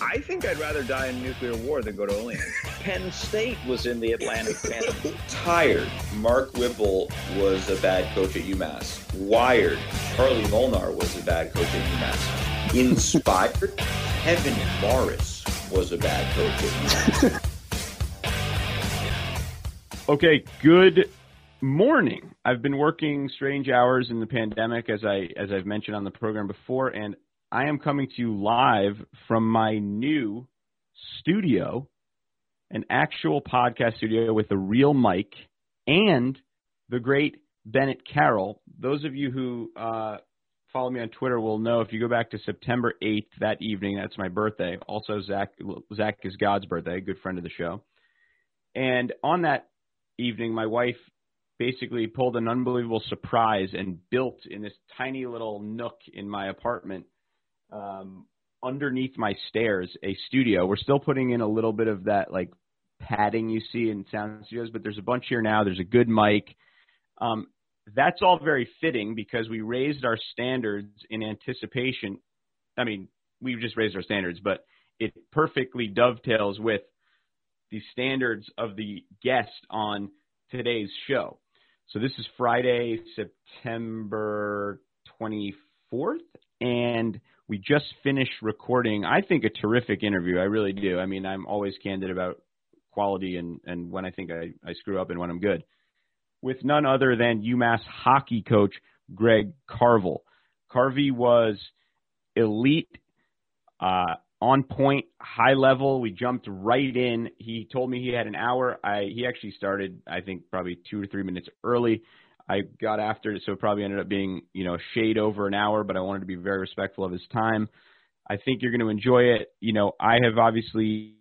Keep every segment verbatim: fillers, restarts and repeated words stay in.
I think I'd rather die in a nuclear war than go to Olean. Penn State was in the Atlantic Canada. Tired. Mark Whipple was a bad coach at UMass. Wired. Charlie Molnar was a bad coach at UMass. Inspired. Kevin Morris was a bad coach at UMass. Okay, good morning. I've been working strange hours in the pandemic, as I as I've mentioned on the program before, and I am coming to you live from my new studio, an actual podcast studio with a real mic, and the great Bennett Carroll. Those of you who uh, follow me on Twitter will know if you go back to September eighth, that evening, that's my birthday. Also, Zach, Zach is God's birthday, a good friend of the show. And on that evening, my wife basically pulled an unbelievable surprise and built in this tiny little nook in my apartment, um, underneath my stairs, a studio. We're still putting in a little bit of that like padding you see in sound studios, but there's a bunch here now. There's a good mic. Um, that's all very fitting because we raised our standards in anticipation. I mean, we've just raised our standards, but it perfectly dovetails with the standards of the guest on today's show. So this is Friday, September twenty-fourth, and we just finished recording, I think, a terrific interview. I really do. I mean, I'm always candid about quality and, and when I think I, I screw up and when I'm good, with none other than UMass hockey coach Greg Carvel. Carvey was elite, uh, on point, high level. We jumped right in. He told me he had an hour. I he actually started, I think, probably two or three minutes early. I got after it, so it probably ended up being, you know, a shade over an hour, but I wanted to be very respectful of his time. I think you're going to enjoy it. You know, I have obviously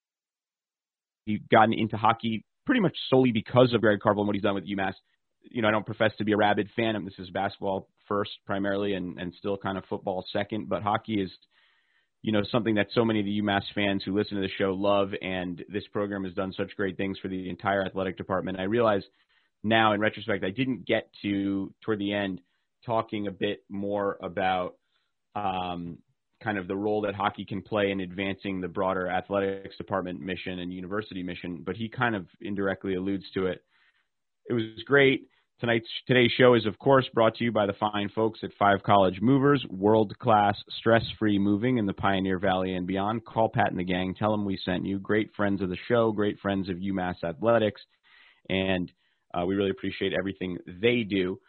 gotten into hockey pretty much solely because of Greg Carvel and what he's done with UMass. You know, I don't profess to be a rabid fan. This is basketball first primarily and, and still kind of football second, but hockey is, you know, something that so many of the UMass fans who listen to the show love, and this program has done such great things for the entire athletic department. I realize now, in retrospect, I didn't get to, toward the end, talking a bit more about um, kind of the role that hockey can play in advancing the broader athletics department mission and university mission, but he kind of indirectly alludes to it. It was great. Tonight's today's show is, of course, brought to you by the fine folks at Five College Movers, world-class, stress-free moving in the Pioneer Valley and beyond. Call Pat and the gang. Tell them we sent you. Great friends of the show, great friends of UMass Athletics, and uh, we really appreciate everything they do.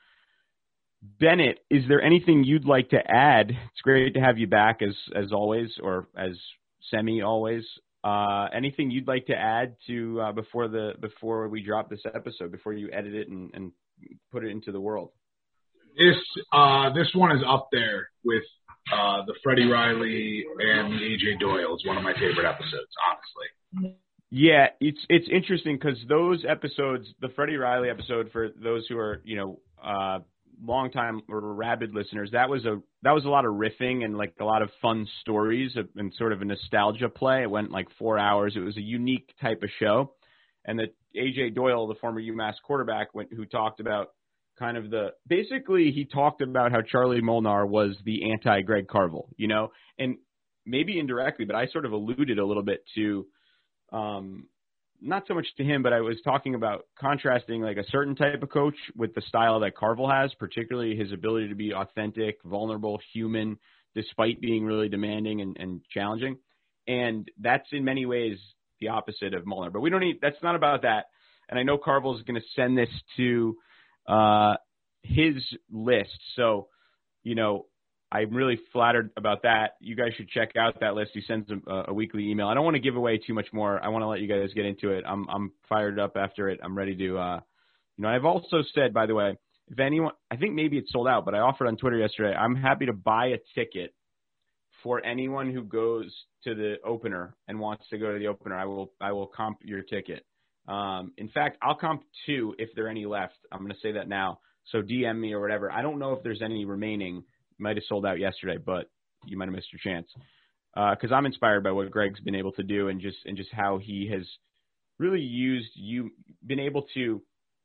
Bennett, is there anything you'd like to add? It's great to have you back, as as always, or as semi-always. Uh, anything you'd like to add to uh, before the before we drop this episode, before you edit it and, and put it into the world? This uh, this one is up there with uh, the Freddie Riley and the A J Doyle. It's one of my favorite episodes, honestly. Yeah, it's it's interesting because those episodes, the Freddie Riley episode, for those who are, you know, uh, longtime or rabid listeners, that was a that was a lot of riffing and like a lot of fun stories and sort of a nostalgia play. It went like four hours. It was a unique type of show. And the A J Doyle, the former UMass quarterback, went, who talked about kind of the – basically he talked about how Charlie Molnar was the anti-Greg Carvel, you know, and maybe indirectly, but I sort of alluded a little bit to um, not so much to him, but I was talking about contrasting like a certain type of coach with the style that Carvel has, particularly his ability to be authentic, vulnerable, human, despite being really demanding and, and challenging. And that's in many ways – the opposite of Molnar, but we don't need, that's not about that. And I know Carvel is going to send this to uh, his list. So, you know, I'm really flattered about that. You guys should check out that list. He sends a, a weekly email. I don't want to give away too much more. I want to let you guys get into it. I'm, I'm fired up after it. I'm ready to, uh, you know, I've also said, by the way, if anyone, I think maybe it's sold out, but I offered on Twitter yesterday, I'm happy to buy a ticket for anyone who goes to the opener and wants to go to the opener. I will I will comp your ticket. Um, in fact, I'll comp two if there are any left. I'm going to say that now. So D M me or whatever. I don't know if there's any remaining. Might have sold out yesterday, but you might have missed your chance. Because uh, I'm inspired by what Greg's been able to do and just and just how he has really used you, been able to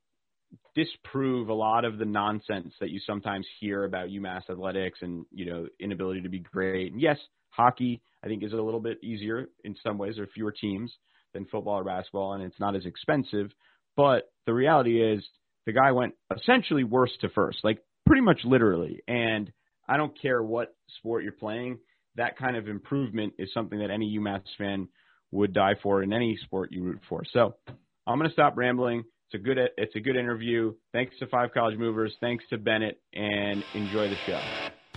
disprove a lot of the nonsense that you sometimes hear about UMass athletics and, you know, inability to be great. And yes, hockey, I think, is a little bit easier in some ways. There are fewer teams than football or basketball, and it's not as expensive. But the reality is the guy went essentially worst to first, like pretty much literally. And I don't care what sport you're playing, that kind of improvement is something that any UMass fan would die for in any sport you root for. So I'm going to stop rambling. It's a good, it's a good interview. Thanks to Five College Movers. Thanks to Bennett, and enjoy the show.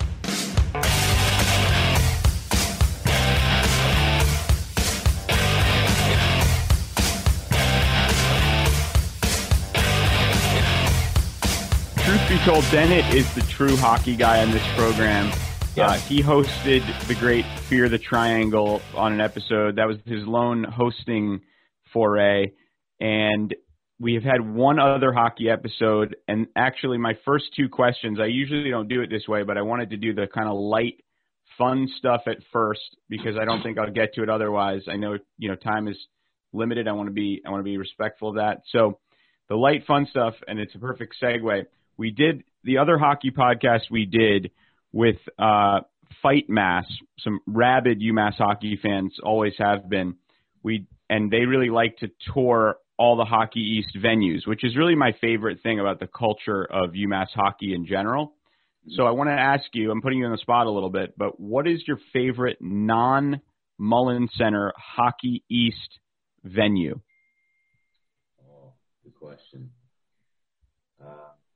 Truth be told, Bennett is the true hockey guy on this program. Yeah. Uh, he hosted the great Fear the Triangle on an episode. That was his lone hosting foray. And we have had one other hockey episode. And actually, my first two questions, I usually don't do it this way, but I wanted to do the kind of light, fun stuff at first because I don't think I'll get to it otherwise. I know, you know, time is limited. I want to be, I want to be respectful of that. So the light, fun stuff, and it's a perfect segue. We did the other hockey podcast we did with uh, Fight Mass, some rabid UMass hockey fans always have been. We and they really like to tour all the Hockey East venues, which is really my favorite thing about the culture of UMass hockey in general. So I want to ask you, I'm putting you on the spot a little bit, but what is your favorite non-Mullen Center Hockey East venue? Oh, good question. Uh,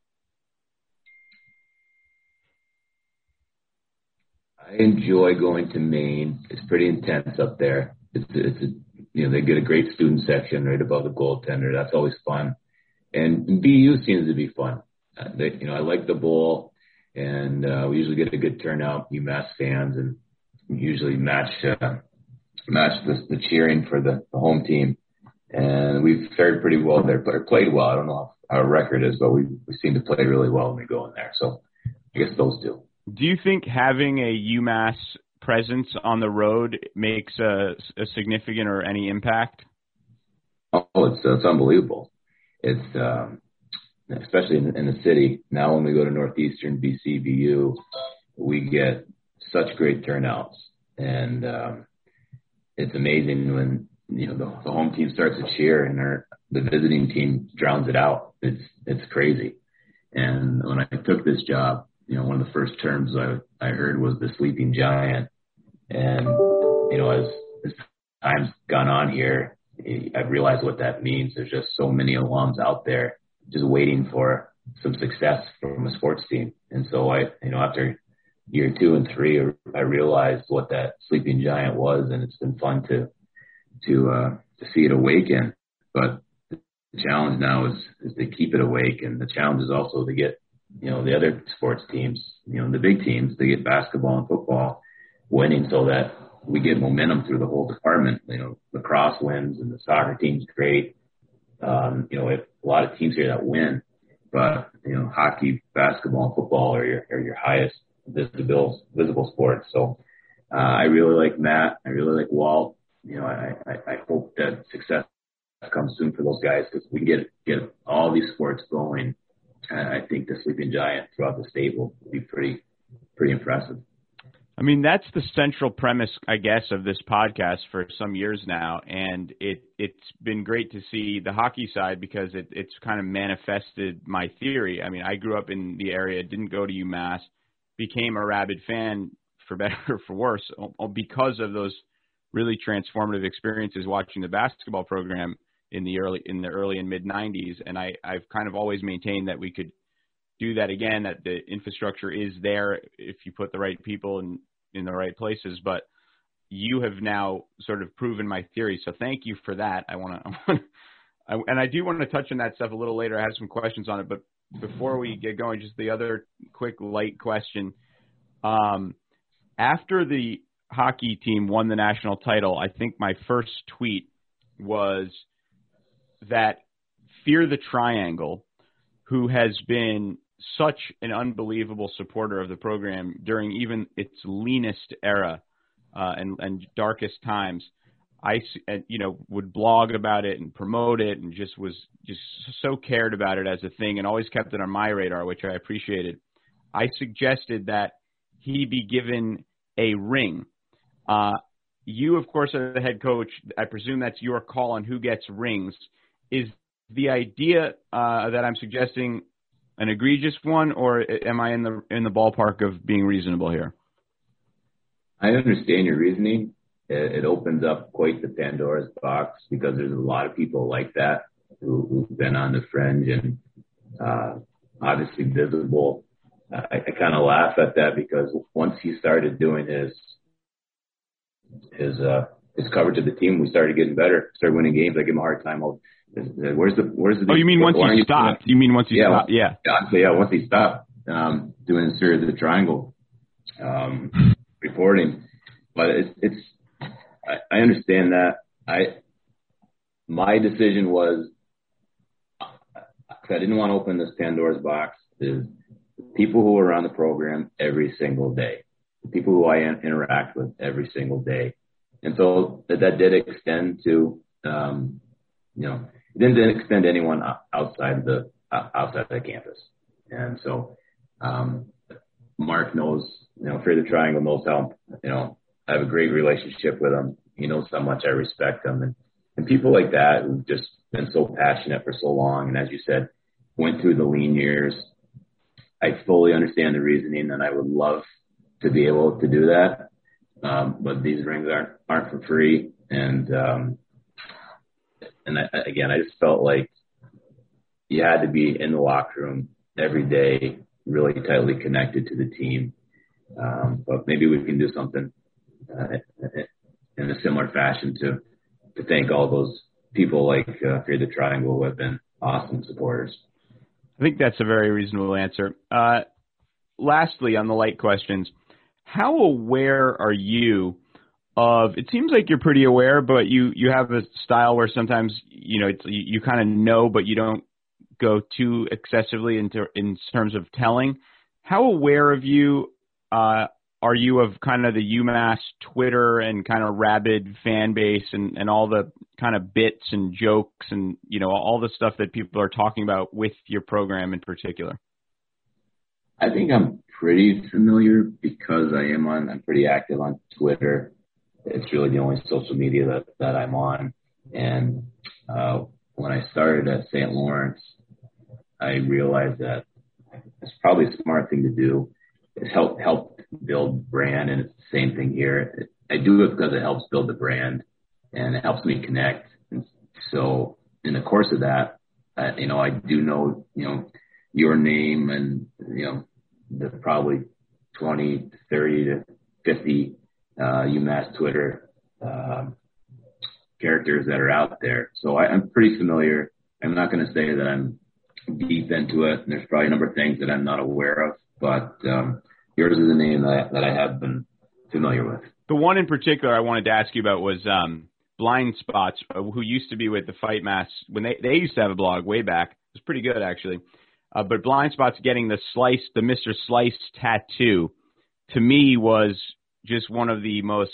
I enjoy going to Maine. It's pretty intense up there. It's it's a, you know, they get a great student section right above the goaltender. That's always fun. And B U seems to be fun. Uh, they, you know, I like the bowl, and uh, we usually get a good turnout, UMass fans, and usually match uh, match the, the cheering for the, the home team. And we've fared pretty well there, but played well. I don't know how our record is, but we we seem to play really well when we go in there. So I guess those two. Do you think having a UMass presence on the road makes a, a significant or any impact? Oh, it's it's unbelievable. It's um, especially in, in the city. Now when we go to Northeastern, B C, B U, we get such great turnouts, and um, it's amazing when you know the, the home team starts to cheer and our, the visiting team drowns it out. It's it's crazy. And when I took this job, you know, one of the first terms I I heard was the sleeping giant. And, you know, as, as time's gone on here, I've realized what that means. There's just so many alums out there just waiting for some success from a sports team. And so I, you know, after year two and three, I realized what that sleeping giant was, and it's been fun to, to, uh, to see it awaken. But the challenge now is, is to keep it awake. And the challenge is also to get, you know, the other sports teams, you know, the big teams, to get basketball and football winning so that we get momentum through the whole department. You know, lacrosse wins and the soccer team's great. Um, you know, we have a lot of teams here that win, but, you know, hockey, basketball, and football are your, are your highest visible, visible sports. So uh, I really like Matt. I really like Walt. You know, I, I, I hope that success comes soon for those guys because we get, get all these sports going. And I think the sleeping giant throughout the state will be pretty, pretty impressive. I mean, that's the central premise, I guess, of this podcast for some years now. And it, it's been great to see the hockey side because it, it's kind of manifested my theory. I mean, I grew up in the area, didn't go to UMass, became a rabid fan for better or for worse because of those really transformative experiences watching the basketball program in the early in the early and mid nineties. And I, I've kind of always maintained that we could do that again, that the infrastructure is there if you put the right people in, in the right places. But you have now sort of proven my theory. So thank you for that. I want to, and I do want to touch on that stuff a little later. I have some questions on it, but before we get going, just the other quick light question. Um, after the hockey team won the national title, I think my first tweet was that Fear the Triangle, who has been such an unbelievable supporter of the program during even its leanest era uh, and, and darkest times. I, you know, would blog about it and promote it and just was just so cared about it as a thing and always kept it on my radar, which I appreciated. I suggested that he be given a ring. Uh, you, of course, are the head coach. I presume that's your call on who gets rings. Is the idea uh, that I'm suggesting an egregious one, or am I in the in the ballpark of being reasonable here? I understand your reasoning. It opens up quite the Pandora's box because there's a lot of people like that who, who've been on the fringe and uh, obviously visible. I, I kind of laugh at that because once he started doing his his uh, his coverage of the team, we started getting better, started winning games. I give him a hard time. Oh, where's the where's the? Oh, you mean once he you stopped? You mean once he yeah, stopped? Yeah, yeah, yeah. Once he stopped um, doing the series of the triangle um, reporting, but it's it's. I, I understand that. I my decision was I didn't want to open this Pandora's box. Is people who are on the program every single day, the people who I interact with every single day, and so that, that did extend to um, you know it didn't extend to anyone outside the outside the campus, and so um, Mark knows you know Fear the Triangle knows how you know. I have a great relationship with him. He knows how much I respect him. And, and people like that who've just been so passionate for so long, and as you said, went through the lean years, I fully understand the reasoning, and I would love to be able to do that. Um, but these rings aren't aren't for free. And, um, and I, again, I just felt like you had to be in the locker room every day, really tightly connected to the team. Um, but maybe we can do something Uh, in a similar fashion to to thank all those people like uh, Fear the Triangle who have been awesome supporters. I think that's a very reasonable answer. Uh, lastly, on the light questions, how aware are you of, it seems like you're pretty aware, but you, you have a style where sometimes, you know, it's, you, you kind of know, but you don't go too excessively into in terms of telling. How aware of you uh, are you of kind of the UMass Twitter and kind of rabid fan base and, and all the kind of bits and jokes and, you know, all the stuff that people are talking about with your program in particular? I think I'm pretty familiar because I am on, I'm pretty active on Twitter. It's really the only social media that, that I'm on. And uh, when I started at Saint Lawrence, I realized that it's probably a smart thing to do. It's help help build brand, and it's the same thing here. I do it because it helps build the brand, and it helps me connect. And so, in the course of that, uh, you know, I do know, you know, your name and you know, the probably twenty, thirty to fifty uh, UMass Twitter uh, characters that are out there. So I, I'm pretty familiar. I'm not going to say that I'm deep into it. And there's probably a number of things that I'm not aware of. But um, yours is a name that I, that I have been familiar with. The one in particular I wanted to ask you about was um, Blind Spots, who used to be with the Fight Mass. When they, they used to have a blog way back. It was pretty good, actually. Uh, but Blind Spots getting the Slice, the Mister Slice tattoo, to me was just one of the most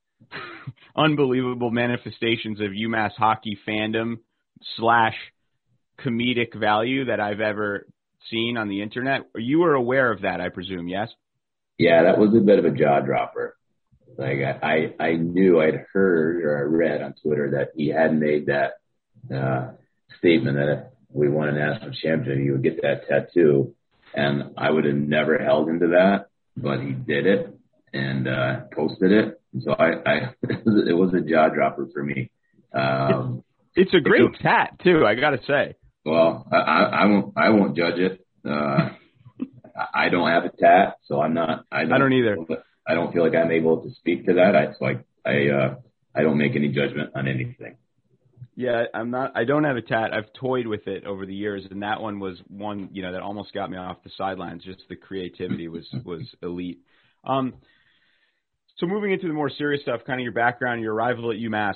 unbelievable manifestations of UMass hockey fandom slash comedic value that I've ever seen on the internet. You were aware of that, I presume, yes? Yeah, that was a bit of a jaw dropper. Like I, I, I knew I'd heard or I read on Twitter that he had made that uh, statement that if we won a national championship, he would get that tattoo. And I would have never held him to that, but he did it and uh, posted it. And so I, I it was a jaw dropper for me. Um, it's, it's a great it, tat too, I got to say. Well, I, I won't. I won't judge it. Uh, I don't have a tat, so I'm not. I don't, I don't either. I don't feel like I'm able to speak to that. I so I I, uh, I don't make any judgment on anything. Yeah, I'm not. I don't have a tat. I've toyed with it over the years, and that one was one, you know, that almost got me off the sidelines. Just the creativity was was elite. Um, so moving into the more serious stuff, kind of your background, your arrival at UMass.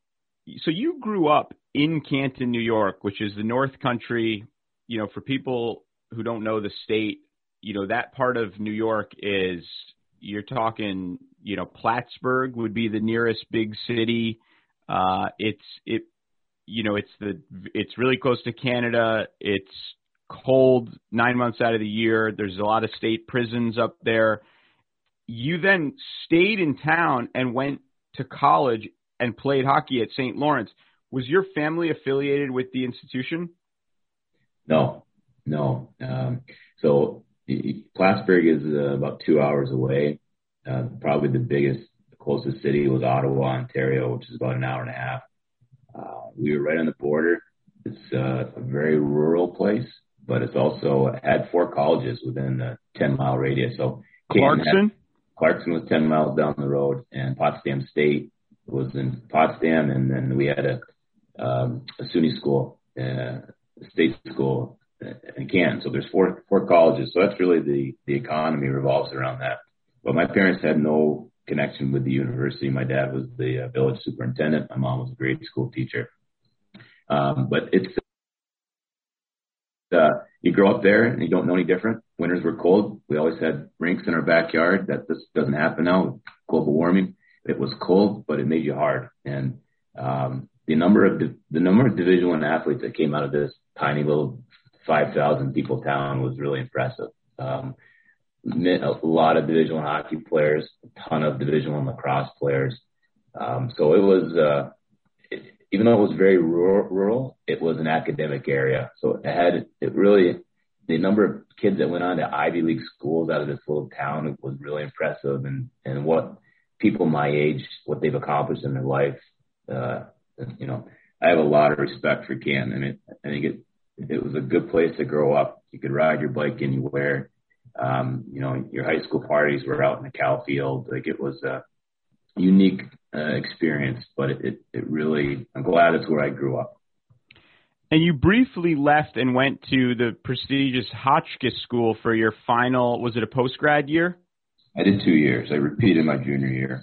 So you grew up in Canton, New York, which is the North Country. You know, for people who don't know the state, you know, that part of New York is, you're talking, you know, Plattsburgh would be the nearest big city. Uh, it's it, you know, it's the it's really close to Canada. It's cold nine months out of the year. There's a lot of state prisons up there. You then stayed in town and went to college and played hockey at Saint Lawrence. Was your family affiliated with the institution? No, no. Um, so Plattsburgh is uh, about two hours away. Uh, probably the biggest, the closest city was Ottawa, Ontario, which is about an hour and a half. Uh, we were right on the border. It's uh, a very rural place, but it's also had four colleges within the ten mile radius. So Clarkson? Clarkson was ten miles down the road, and Potsdam State was in Potsdam, and then we had a, um, a SUNY school, uh, a state school in Canton. So there's four four colleges. So that's really the, the economy revolves around that. But my parents had no connection with the university. My dad was the uh, village superintendent. My mom was a grade school teacher. Um, but it's uh, you grow up there and you don't know any different. Winters were cold. We always had rinks in our backyard. That this doesn't happen now with global warming. It was cold, but it made you hard. And um, the number of di- the number of Division One athletes that came out of this tiny little five thousand people town was really impressive. Um, a lot of Division One hockey players, a ton of Division One lacrosse players. Um, so it was, uh, it, even though it was very rural, rural, it was an academic area. So it had, it really, the number of kids that went on to Ivy League schools out of this little town was really impressive. And, and what people my age, what they've accomplished in their life, uh, you know, I have a lot of respect for Canton. I mean, I think it, it was a good place to grow up. You could ride your bike anywhere. Um, you know, your high school parties were out in the cow field. Like it was a unique uh, experience, but it, it, it really, I'm glad it's where I grew up. And you briefly left and went to the prestigious Hotchkiss School for your final, was it a post-grad year? I did two years. I repeated my junior year.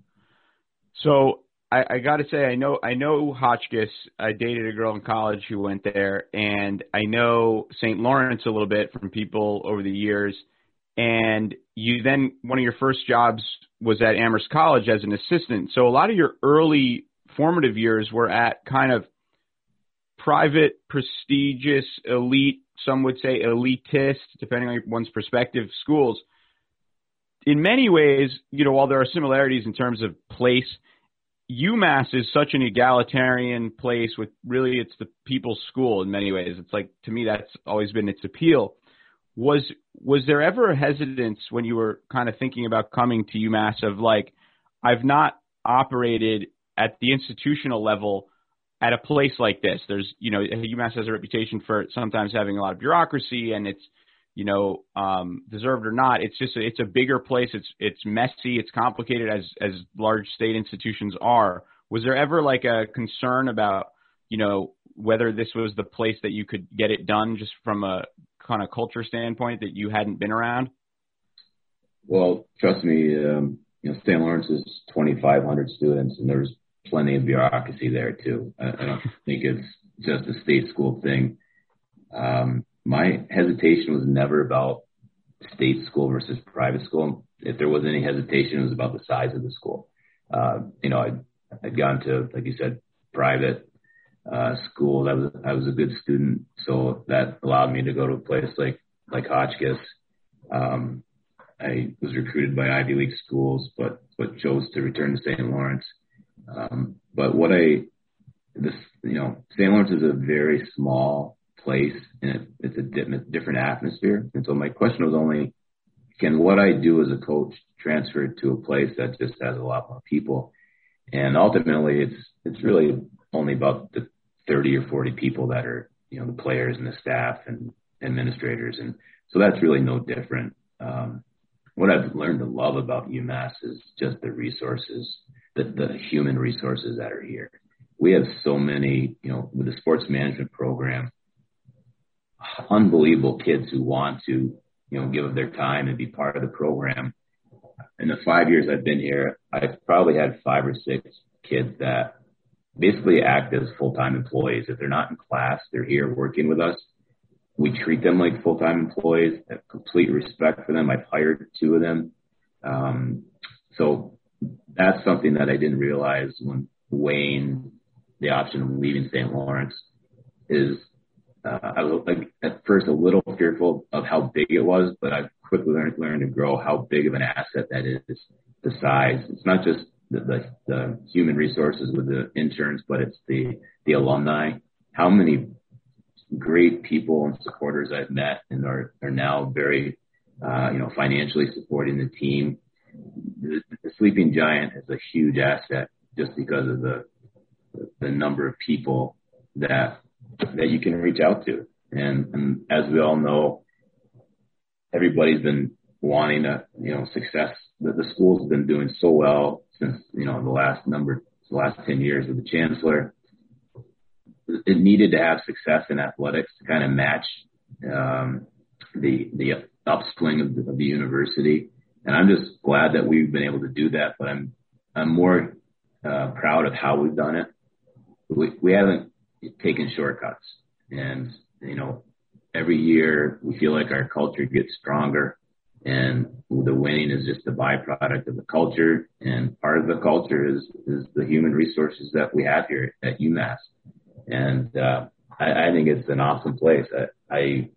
So I, I got to say, I know I know Hotchkiss. I dated a girl in college who went there, and I know Saint Lawrence a little bit from people over the years. And you then, one of your first jobs was at Amherst College as an assistant. So a lot of your early formative years were at kind of private, prestigious, elite, some would say elitist, depending on one's perspective, schools. In many ways, you know, while there are similarities in terms of place, UMass is such an egalitarian place with really it's the people's school in many ways. It's like, to me, that's always been its appeal. Was was there ever a hesitance when you were kind of thinking about coming to UMass of like, I've not operated at the institutional level at a place like this? There's, you know, UMass has a reputation for sometimes having a lot of bureaucracy, and it's, you know, um, deserved or not, it's just, a, it's a bigger place. It's, it's messy. It's complicated as, as large state institutions are. Was there ever like a concern about, you know, whether this was the place that you could get it done just from a kind of culture standpoint that you hadn't been around? Well, trust me, um, you know, Saint Lawrence is twenty-five hundred students, and there's plenty of bureaucracy there too. I, I don't think it's just a state school thing. Um, My hesitation was never about state school versus private school. If there was any hesitation, it was about the size of the school. Uh, you know, I'd, I'd gone to, like you said, private uh, schools. I was I was a good student, so that allowed me to go to a place like like Hotchkiss. Um, I was recruited by Ivy League schools, but but chose to return to Saint Lawrence. Um, but what I this you know, Saint Lawrence is a very small place, and it, it's a di- different atmosphere. And so my question was only, can what I do as a coach transfer to a place that just has a lot more people? And ultimately, it's it's really only about the thirty or forty people that are, you know, the players and the staff and administrators, and so that's really no different. Um, what I've learned to love about UMass is just the resources, the, the human resources that are here. We have so many, you know, with the sports management program, unbelievable kids who want to, you know, give of their time and be part of the program. In the five years I've been here, I've probably had five or six kids that basically act as full-time employees. If they're not in class, they're here working with us. We treat them like full-time employees, have complete respect for them. I've hired two of them. Um, so that's something that I didn't realize when, weighing the option of leaving Saint Lawrence is uh, I was like at first a little fearful of how big it was, but I quickly learned, learned to grow how big of an asset that is. The size. It's not just the, the, the human resources with the interns, but it's the the alumni. How many great people and supporters I've met and are are now very uh, you know financially supporting the team. The, the Sleeping Giant is a huge asset just because of the the number of people that that you can reach out to. And, and as we all know, everybody's been wanting a, you know, success. The, the school's been doing so well since, you know, the last number, the last ten years with the chancellor. It needed to have success in athletics to kind of match um, the the upswing of the, of the university. And I'm just glad that we've been able to do that. But I'm I'm more uh, proud of how we've done it. We we haven't taken shortcuts, and you know, every year we feel like our culture gets stronger, and the winning is just a byproduct of the culture. And part of the culture is is the human resources that we have here at UMass. And uh, I, I think it's an awesome place. I, I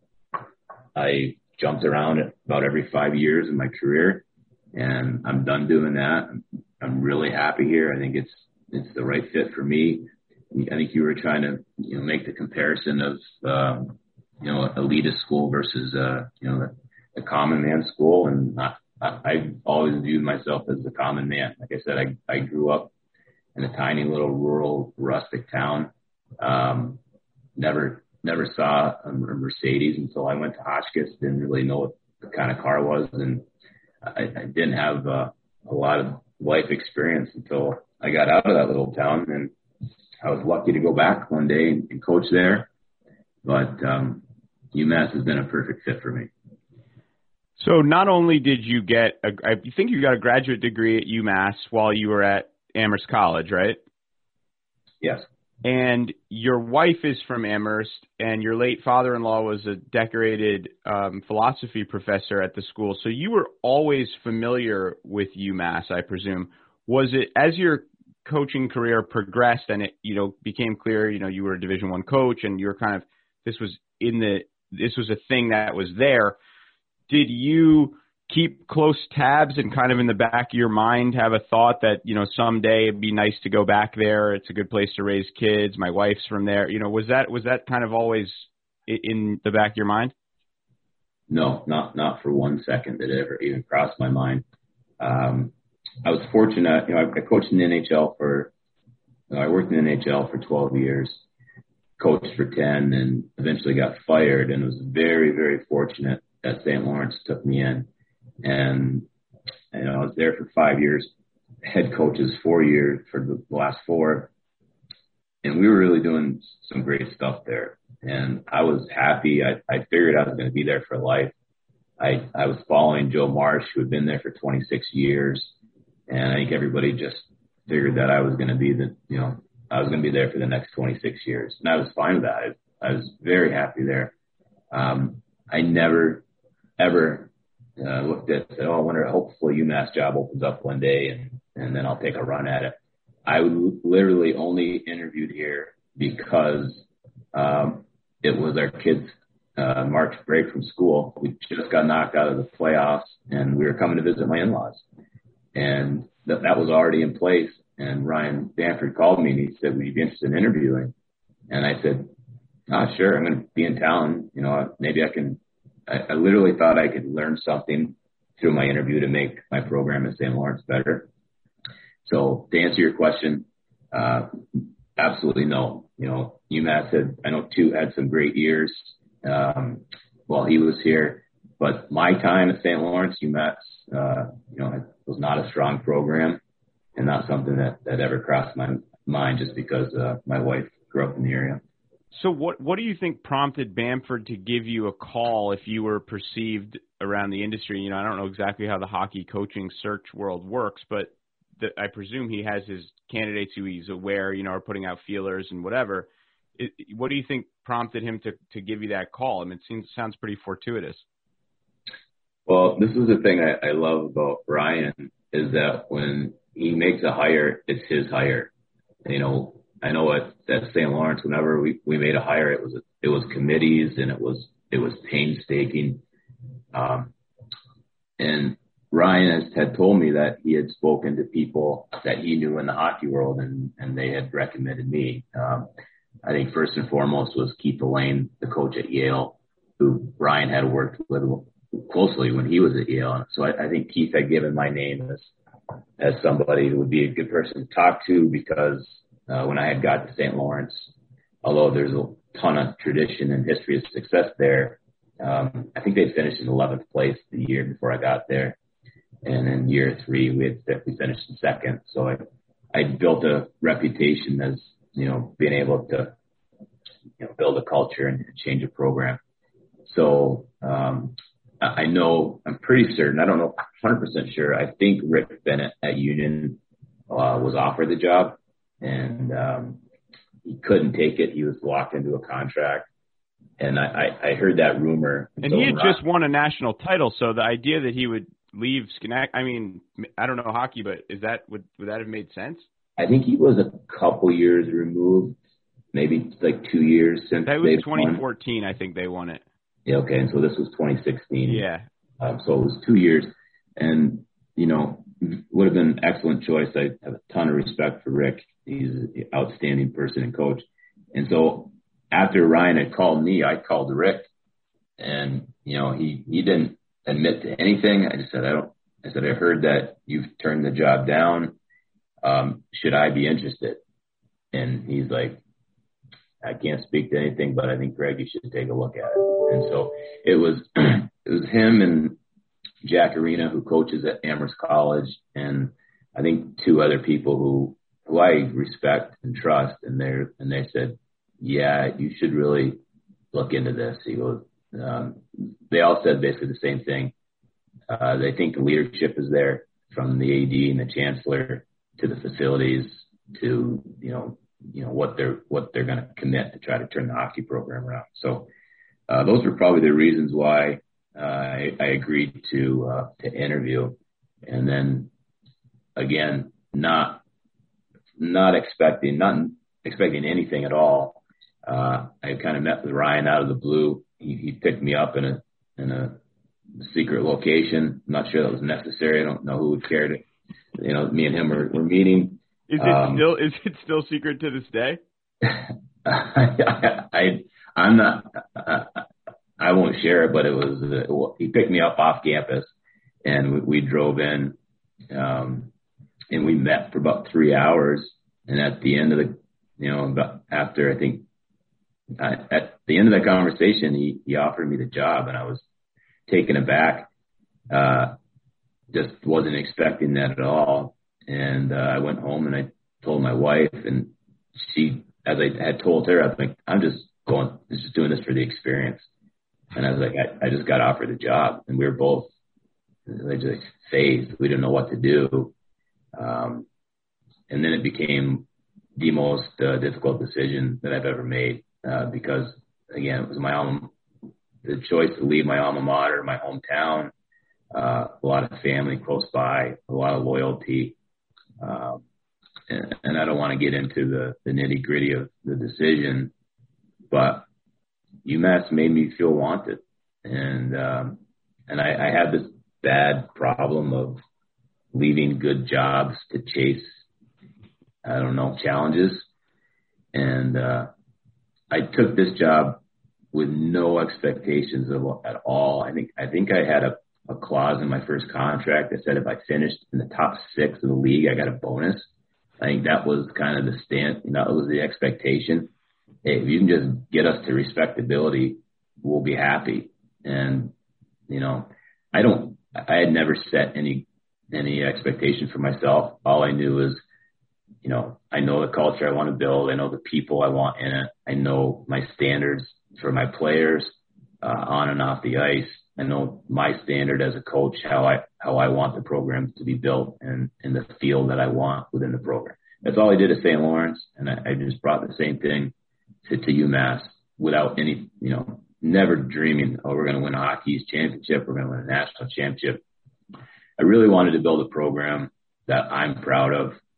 I jumped around about every five years in my career, and I'm done doing that. I'm, I'm really happy here. I think it's it's the right fit for me. I think you were trying to you know make the comparison of um, you know elitist school versus uh, you know the, the common man school, and I, I always viewed myself as a common man. Like I said, I I grew up in a tiny little rural rustic town. Um, never, never saw a Mercedes until I went to Hotchkiss. Didn't really know what the kind of car was, and I, I didn't have uh, a lot of life experience until I got out of that little town. And I was lucky to go back one day and, and coach there. But um, UMass has been a perfect fit for me. So not only did you get, a, I think you got a graduate degree at UMass while you were at Amherst College, right? Yes. And your wife is from Amherst, and your late father-in-law was a decorated um, philosophy professor at the school. So you were always familiar with UMass, I presume. Was it, as your coaching career progressed and it, you know, became clear, you know, you were a Division One coach and you were kind of, this was in the, this was a thing that was there. Did you keep close tabs and kind of in the back of your mind have a thought that, you know, someday it'd be nice to go back there. It's a good place to raise kids. My wife's from there. You know, was that, was that kind of always in the back of your mind? No, not, not for one second did it ever even cross my mind. Um, I was fortunate, you know, I, I coached in the N H L for, you know, I worked in the N H L for twelve years, coached for ten, and eventually got fired, and was very, very fortunate that Saint Lawrence took me in. And, you know, I was there for five years, head coaches four years for the last four. And we were really doing some great stuff there. And I was happy. I, I figured I was going to be there for life. I, I was following Joe Marsh, who had been there for twenty-six years. And I think everybody just figured that I was going to be the, you know, I was going to be there for the next twenty-six years. And I was fine with that. I, I was very happy there. Um, I never, ever, Uh, looked at said, oh, I wonder, hopefully UMass job opens up one day and, and then I'll take a run at it. I literally only interviewed here because um, it was our kids' uh, March break from school. We just got knocked out of the playoffs and we were coming to visit my in-laws. And th- that was already in place. And Ryan Bamford called me and he said, would you be interested in interviewing? And I said, ah, sure, I'm going to be in town. You know, maybe I can. I, I literally thought I could learn something through my interview to make my program at Saint Lawrence better. So to answer your question, uh, absolutely no. You know, UMass had, I know two had some great years um, while he was here, but my time at Saint Lawrence, UMass, uh, you know, was not a strong program and not something that, that ever crossed my mind just because uh, my wife grew up in the area. So what what do you think prompted Bamford to give you a call if you were perceived around the industry? You know, I don't know exactly how the hockey coaching search world works, but the, I presume he has his candidates who he's aware, you know, are putting out feelers and whatever. It, what do you think prompted him to, to give you that call? I mean, it seems sounds pretty fortuitous. Well, this is the thing I, I love about Ryan is that when he makes a hire, it's his hire. you know, I know at, at Saint Lawrence, whenever we, we made a hire, it was, it was committees and it was, it was painstaking. Um, and Ryan has, had told me that he had spoken to people that he knew in the hockey world, and, and they had recommended me. Um, I think first and foremost was Keith Elaine, the coach at Yale, who Ryan had worked with closely when he was at Yale. So I, I think Keith had given my name as, as somebody who would be a good person to talk to, because uh, when I had got to Saint Lawrence, although there's a ton of tradition and history of success there, um, I think they finished in eleventh place the year before I got there. And in year three, we had we finished in second. So I, I built a reputation as, you know, being able to, you know, build a culture and change a program. So um, I know, I'm pretty certain, I don't know, one hundred percent sure, I think Rick Bennett at Union uh, was offered the job, and um, he couldn't take it. He was locked into a contract. And I, I, I heard that rumor. And so he had Ryan, just won a national title, so the idea that he would leave Schenectady, I mean, I don't know hockey, but is that would would that have made sense? I think he was a couple years removed, maybe like two years since that was twenty fourteen. Won. I think they won it. Yeah, okay, and so this was twenty sixteen. Yeah. Um, so it was two years, and you know, would have been an excellent choice. I have a ton of respect for Rick. He's an outstanding person and coach. And so after Ryan had called me, I called Rick, and you know, he he didn't admit to anything. I just said, I don't, I said, I heard that you've turned the job down. Um, should I be interested? And he's like, I can't speak to anything, but I think, Greg, you should take a look at it. And so it was, it was him and Jack Arena, who coaches at Amherst College, and I think two other people who, who I respect and trust. And they're, and they said, yeah, you should really look into this. He goes, Um, they all said basically the same thing. Uh, they think the leadership is there, from the A D and the chancellor to the facilities to, you know, you know, what they're, what they're going to commit to try to turn the hockey program around. So, uh, those were probably the reasons why, uh, I, I agreed to, uh, to interview. And then again, not, not expecting, not expecting anything at all. Uh, I kind of met with Ryan out of the blue. He, he picked me up in a in a secret location. I'm not sure that was necessary. I don't know who would care to, you know, me and him were, were meeting. Is it um, still is it still secret to this day? I, I I'm not. I, I won't share it, but it was. Uh, he picked me up off campus, and we, we drove in, um, and we met for about three hours. And at the end of the, you know, about after I think. I, at the end of that conversation, he, he offered me the job, and I was taken aback. Uh, just wasn't expecting that at all. And uh, I went home and I told my wife, and she, as I had told her, I was like, I'm just going, just doing this for the experience. And I was like, I, I just got offered the job, and we were both like just phased. We didn't know what to do. Um, and then it became the most uh, difficult decision that I've ever made. Uh, because again, it was my alma, the choice to leave my alma mater, my hometown, uh, a lot of family close by, a lot of loyalty. Um, and, and I don't want to get into the, the nitty gritty of the decision, but UMass made me feel wanted. And, um, and I, I had this bad problem of leaving good jobs to chase, I don't know, challenges. And, uh, I took this job with no expectations of, at all. I think I think I had a, a clause in my first contract that said if I finished in the top six of the league, I got a bonus. I think that was kind of the stand, you know, it was the expectation. Hey, if you can just get us to respectability, we'll be happy. And, you know, I don't, I had never set any, any expectation for myself. All I knew was, you know, I know the culture I want to build. I know the people I want in it. I know my standards for my players, uh, on and off the ice. I know my standard as a coach, how I, how I want the program to be built, and in the field that I want within the program. That's all I did at Saint Lawrence. And I, I just brought the same thing to, to UMass without any, you know, never dreaming, oh, we're going to win a hockey East championship. We're going to win a national championship. I really wanted to build a program that I'm proud of,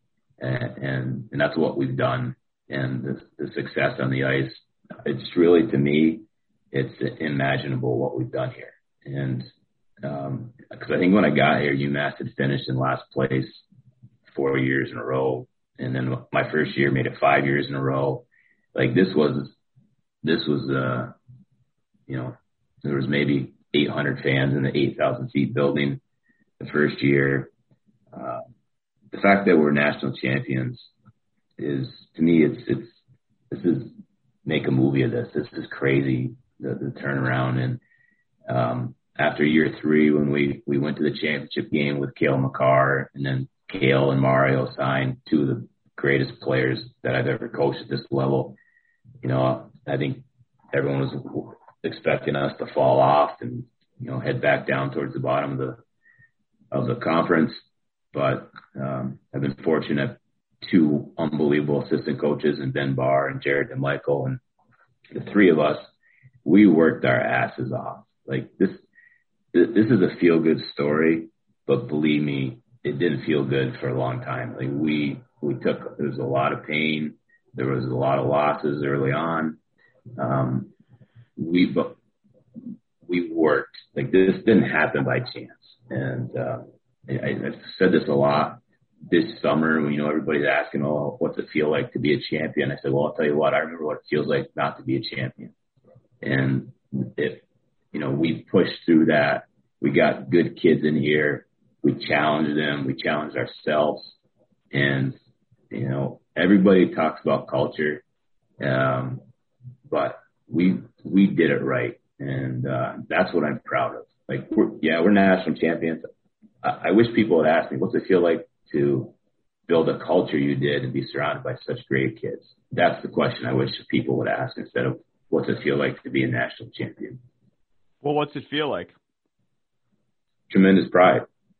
and, and, and that's what we've done. And the, the success on the ice, it's really, to me, it's unimaginable what we've done here. And um, because I think when I got here, UMass had finished in last place four years in a row. And then my first year made it five years in a row. Like this was, this was, uh, you know, there was maybe eight hundred fans in the eight thousand seat building the first year. Uh, the fact that we're national champions is, to me, it's, it's, this is, make a movie of this. This is crazy, the, the turnaround. And, um, after year three, when we, we went to the championship game with Cale Makar, and then Cale and Mario signed two of the greatest players that I've ever coached at this level. You know, I think everyone was expecting us to fall off and, you know, head back down towards the bottom of the, of the conference. But, um, I've been fortunate. Two unbelievable assistant coaches, and Ben Barr and Jared DeMichael, and the three of us, we worked our asses off. Like this, this is a feel good story, but believe me, it didn't feel good for a long time. Like we, we took, there was a lot of pain. There was a lot of losses early on. Um, we, but we worked. Like this didn't happen by chance. And, uh, I, I've said this a lot. This summer, when, you know, everybody's asking, oh, what's it feel like to be a champion? I said, well, I'll tell you what, I remember what it feels like not to be a champion. And if, you know, we pushed through that, we got good kids in here, we challenged them, we challenged ourselves. And, you know, everybody talks about culture, um, but we, we did it right. And, uh, that's what I'm proud of. Like, we're, yeah, we're national champions. I, I wish people would ask me, what's it feel like to build a culture you did and be surrounded by such great kids? That's the question I wish people would ask, instead of what's it feel like to be a national champion. Well, what's it feel like? Tremendous pride.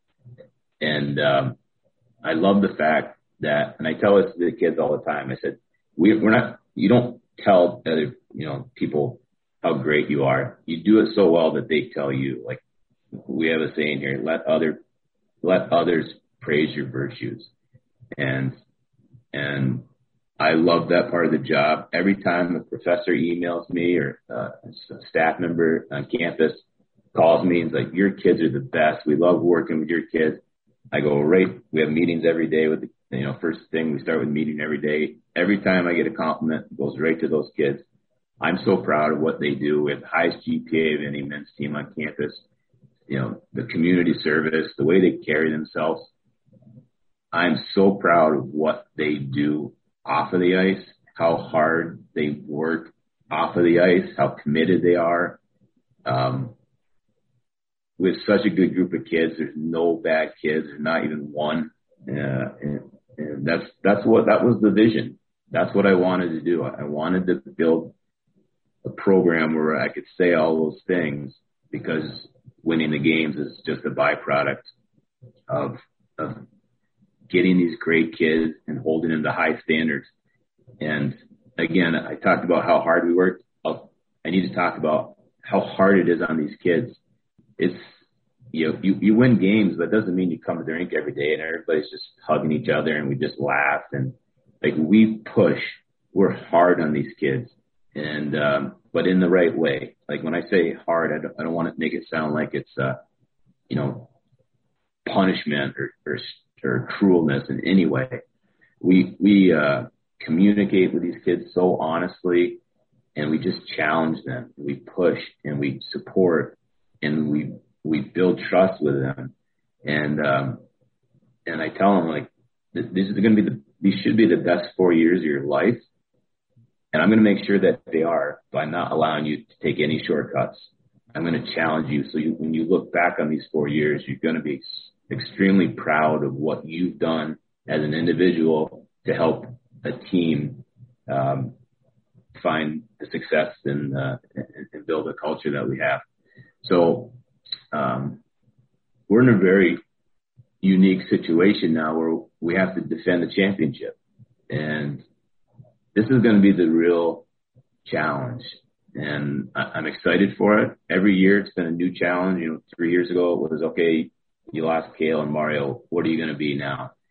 And um, I love the fact that, and I tell this to the kids all the time, I said, we, we're not, you don't tell other, you know, people how great you are. You do it so well that they tell you. Like we have a saying here, let other, let others praise your virtues. And, and I love that part of the job. Every time a professor emails me, or uh, a staff member on campus calls me and is like, your kids are the best. We love working with your kids. I go, right. We have meetings every day with the, you know, first thing we start with a meeting every day. Every time I get a compliment, it goes right to those kids. I'm so proud of what they do. We have the highest G P A of any men's team on campus. You know, the community service, the way they carry themselves. I'm so proud of what they do off of the ice, how hard they work off of the ice, how committed they are. Um, we have such a good group of kids. There's no bad kids. There's not even one. Uh, and, and that's, that's what, that was the vision. That's what I wanted to do. I wanted to build a program where I could say all those things, because winning the games is just a byproduct of, of getting these great kids and holding them to high standards. And again, I talked about how hard we worked. I'll, I need to talk about how hard it is on these kids. It's, you know, you, you win games, but it doesn't mean you come to the rink every day and everybody's just hugging each other and we just laugh. And like, we push, we're hard on these kids, and, um, but in the right way. Like when I say hard, I don't, I don't want to make it sound like it's, uh, you know, punishment or, or, or cruelness in any way. We, we, uh, communicate with these kids so honestly, and we just challenge them. We push and we support, and we, we build trust with them. And, um, and I tell them, like, this, this is going to be the, these should be the best four years of your life. And I'm going to make sure that they are by not allowing you to take any shortcuts. I'm going to challenge you. So you, when you look back on these four years, you're going to be extremely proud of what you've done as an individual to help a team, um, find the success and, uh, and build a culture that we have. So, um, we're in a very unique situation now where we have to defend the championship, and this is going to be the real challenge. And I'm excited for it. Every year it's been a new challenge. You know, three years ago it was, okay, you lost Cale and Mario. What are you going to be now?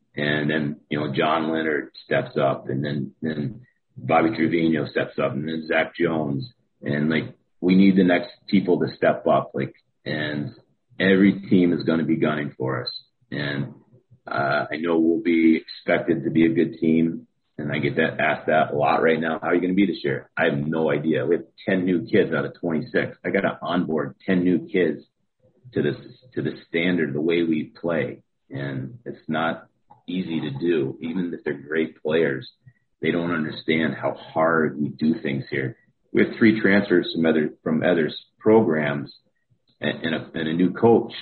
And then, you know, John Leonard steps up, and then, then Bobby Trevino steps up, and then Zach Jones. And like, we need the next people to step up. Like, and every team is going to be gunning for us. And uh, I know we'll be expected to be a good team. And I get that asked that a lot right now. How are you going to be this year? I have no idea. We have ten new kids out of twenty-six. I got to onboard ten new kids to this, to the standard, the way we play. And it's not easy to do. Even if they're great players, they don't understand how hard we do things here. We have three transfers from other, from other programs and, and, a, and a new coach.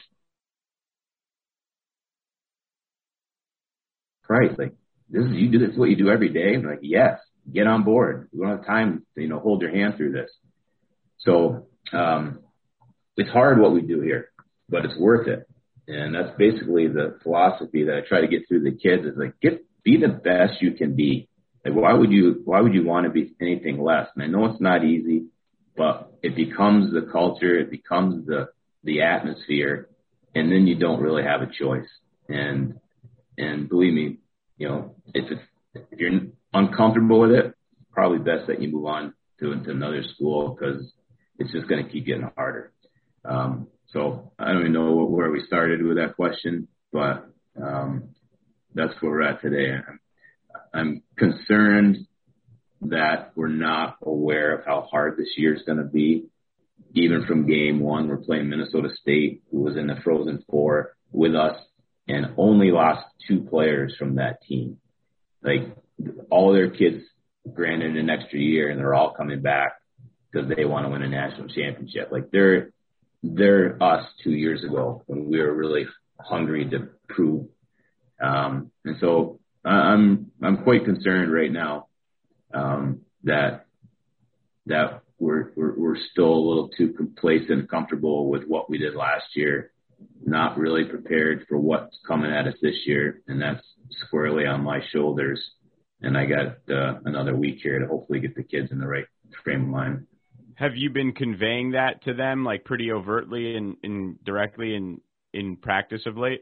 Christ, like, this is, you do this is what you do every day. I'm like, yes, get on board. We don't have time to, you know, hold your hand through this. So, um, it's hard what we do here, but it's worth it. And that's basically the philosophy that I try to get through the kids is like, get, be the best you can be. Like, why would you, why would you want to be anything less? And I know it's not easy, but it becomes the culture. It becomes the, the atmosphere. And then you don't really have a choice. And, and believe me, you know, if it's, if you're uncomfortable with it, probably best that you move on to, to another school because it's just going to keep getting harder. Um, so I don't even know where we started with that question, but um, that's where we're at today. I'm, I'm concerned that we're not aware of how hard this year is going to be. Even from game one, we're playing Minnesota State, who was in the Frozen Four with us, and only lost two players from that team. Like, all their kids granted an extra year, and they're all coming back because they want to win a national championship. Like, they're they're us two years ago when we were really hungry to prove. Um, and so I'm I'm quite concerned right now um, that that we're, we're we're still a little too complacent and comfortable with what we did last year, not really prepared for what's coming at us this year, and that's squarely on my shoulders. And I got uh, another week here to hopefully get the kids in the right frame of mind. Have you been conveying that to them, like, pretty overtly and, and directly in, in practice of late?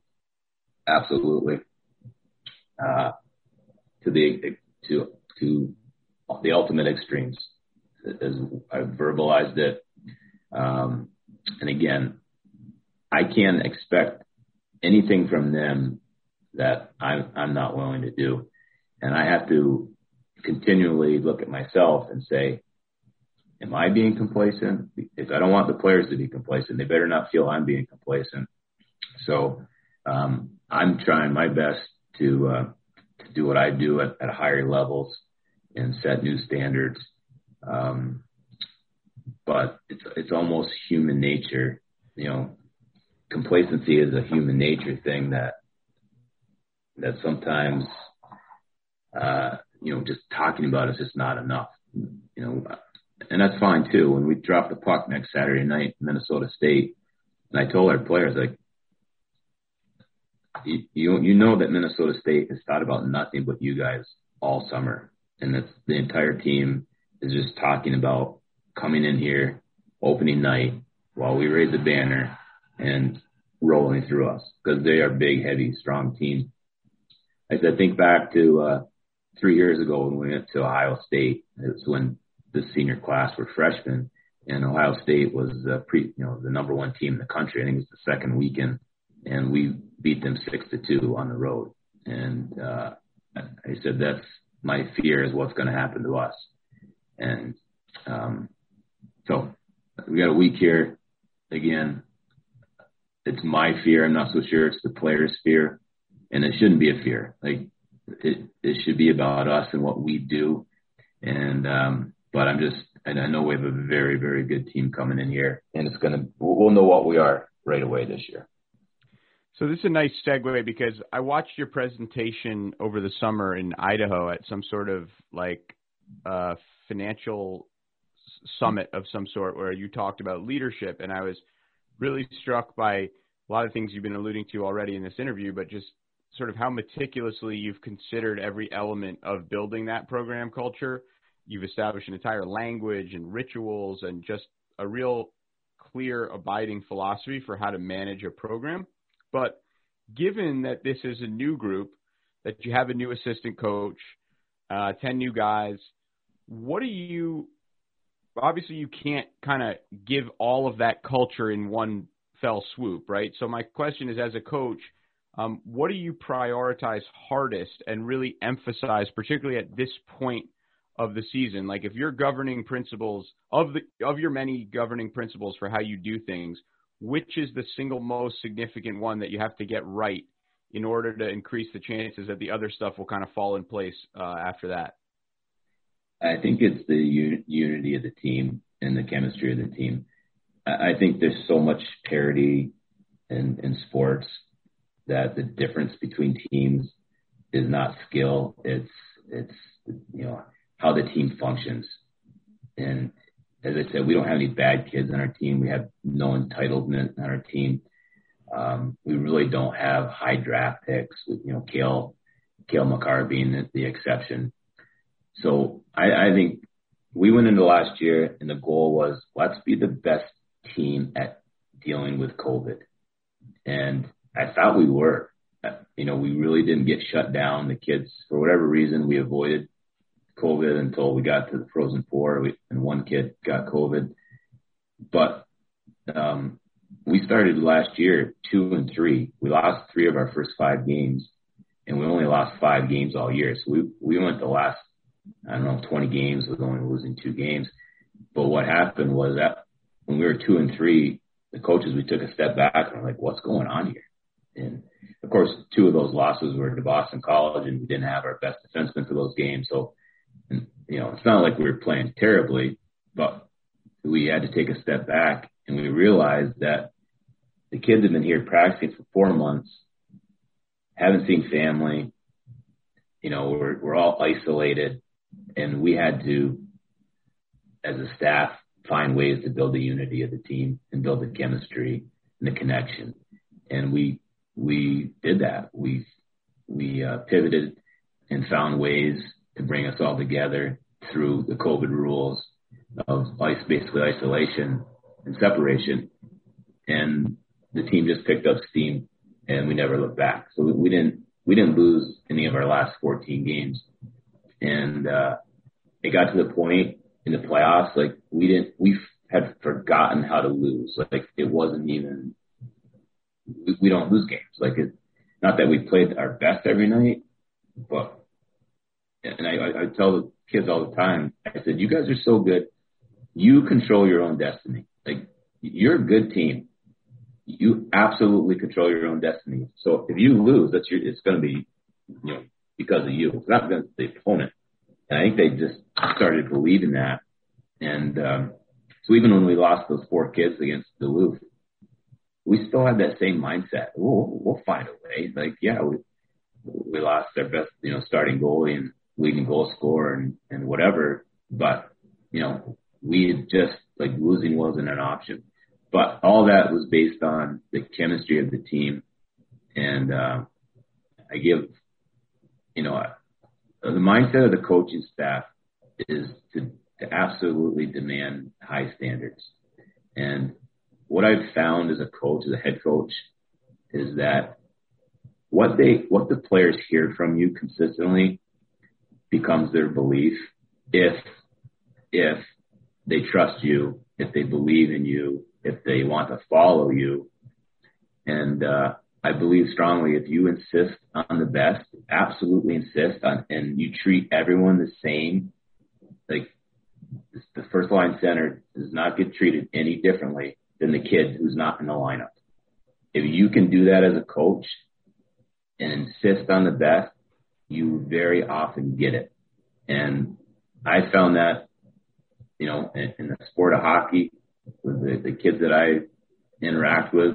Absolutely. Uh, to the to to the ultimate extremes, as I've verbalized it. Um, and again, I can't expect anything from them that I'm, I'm not willing to do. And I have to continually look at myself and say, am I being complacent? If I don't want the players to be complacent, they better not feel I'm being complacent. So um, I'm trying my best to uh, to do what I do at, at higher levels and set new standards. Um, but it's it's almost human nature, you know. Complacency is a human nature thing that that sometimes uh, you know, just talking about it is just not enough, you know. And that's fine too. When we drop the puck next Saturday night, Minnesota State, and I told our players, like, you, you you know that Minnesota State has thought about nothing but you guys all summer, and that's the entire team is just talking about coming in here opening night while we raise the banner and rolling through us because they are a big, heavy, strong team. I said, think back to uh, three years ago when we went to Ohio State. It was when the senior class were freshmen, and Ohio State was uh, pre, you know, the number one team in the country. I think it was the second weekend, and we beat them six to two on the road. And uh, I said, that's my fear is what's going to happen to us. And um, so we got a week here. Again, it's my fear. I'm not so sure it's the players' fear, and it shouldn't be a fear. Like, it, it should be about us and what we do. And um, but I'm just, and I know we have a very, very good team coming in here, and it's gonna, we'll know what we are right away this year. So this is a nice segue because I watched your presentation over the summer in Idaho at some sort of like uh, financial summit of some sort where you talked about leadership, and I was really struck by a lot of things you've been alluding to already in this interview, but just sort of how meticulously you've considered every element of building that program culture. You've established an entire language and rituals and just a real clear, abiding philosophy for how to manage a program. But given that this is a new group, that you have a new assistant coach, uh, ten new guys, what do you – obviously you can't kind of give all of that culture in one fell swoop, right? So my question is, as a coach, um, what do you prioritize hardest and really emphasize, particularly at this point of the season? Like if your governing principles of the of your many governing principles for how you do things, which is the single most significant one that you have to get right in order to increase the chances that the other stuff will kind of fall in place uh, after that? I think it's the un- unity of the team and the chemistry of the team. I think there's so much parity in, in sports that the difference between teams is not skill. It's, it's, you know, how the team functions. And as I said, we don't have any bad kids on our team. We have no entitlement on our team. Um, we really don't have high draft picks with, you know, Cale, Cale Makar being the, the exception. So I, I think we went into last year and the goal was, let's be the best team at dealing with COVID. And I thought we were. You know, we really didn't get shut down. The kids, for whatever reason, we avoided COVID until we got to the Frozen Four, we, and one kid got COVID. But um, we started last year two and three. We lost three of our first five games, and we only lost five games all year. So we we went the last, I don't know, twenty games with only losing two games. But what happened was that when we were two and three, the coaches, we took a step back and we're like, what's going on here? And of course, two of those losses were to Boston College, and we didn't have our best defenseman for those games. So, and, you know, it's not like we were playing terribly, but we had to take a step back, and we realized that the kids have been here practicing for four months, haven't seen family, you know, we're, we're all isolated, and we had to, as a staff, find ways to build the unity of the team and build the chemistry and the connection. And we, we did that. We, we uh, pivoted and found ways to bring us all together through the COVID rules of ice, basically isolation and separation. And the team just picked up steam, and we never looked back. So we, we didn't, we didn't lose any of our last fourteen games. And uh, it got to the point in the playoffs, like we didn't, we had forgotten how to lose. Like it wasn't even, we, we don't lose games. Like it, not that we played our best every night, but, and I, I tell the kids all the time, I said, you guys are so good. You control your own destiny. Like you're a good team. You absolutely control your own destiny. So if you lose, that's your, it's going to be, you know, because of you. It's not because of the opponent. And I think they just started believing that. And um, so even when we lost those four kids against Duluth, we still had that same mindset. We'll, we'll find a way. Like, yeah, we, we lost our best, you know, starting goalie and leading goal scorer and, and whatever. But, you know, we had just, like, losing wasn't an option. But all that was based on the chemistry of the team. And uh, I give, you know, the mindset of the coaching staff is to, to absolutely demand high standards. And what I've found as a coach, as a head coach, is that what they, what the players hear from you consistently becomes their belief if, if they trust you, if they believe in you, if they want to follow you. And, uh, I believe strongly if you insist on the best, absolutely insist on, and you treat everyone the same, like the first line center does not get treated any differently than the kid who's not in the lineup. If you can do that as a coach and insist on the best, you very often get it. And I found that, you know, in, in the sport of hockey, with the, the kids that I interact with,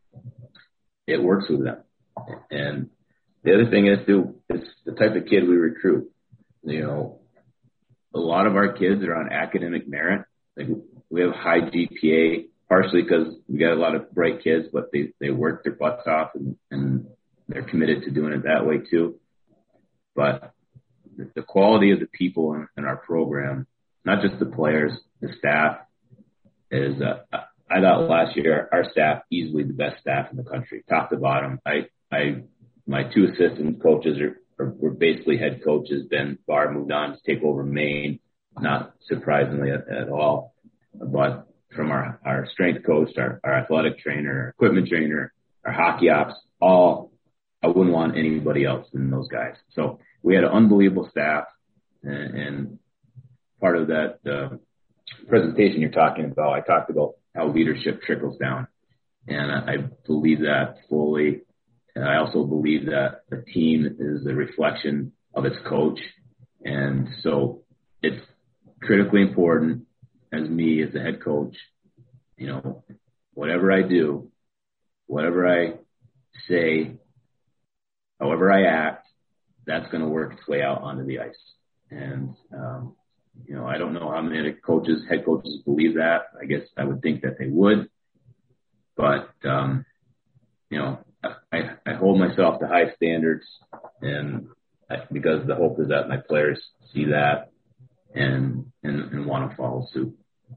it works with them. And the other thing is, too, it's the type of kid we recruit. You know, a lot of our kids are on academic merit. Like we have high G P A, partially because we got a lot of bright kids, but they, they work their butts off and, and they're committed to doing it that way, too. But the, the quality of the people in, in our program, not just the players, the staff, is uh, I thought last year our staff easily the best staff in the country, top to bottom. I I, my two assistant coaches are, are were basically head coaches. Ben Barr moved on to take over Maine, not surprisingly at, at all. But from our, our strength coach, our, our athletic trainer, our equipment trainer, our hockey ops, all, I wouldn't want anybody else than those guys. So we had an unbelievable staff, and, and part of that uh, presentation you're talking about, I talked about how leadership trickles down. And I, I believe that fully. And I also believe that the team is a reflection of its coach. And so it's critically important as me, as the head coach, you know, whatever I do, whatever I say, however I act, that's going to work its way out onto the ice. And, um, you know, I don't know how many coaches, head coaches believe that. I guess I would think that they would. But, um, you know, I, I hold myself to high standards, and I, because the hope is that my players see that and, and, and want to follow suit.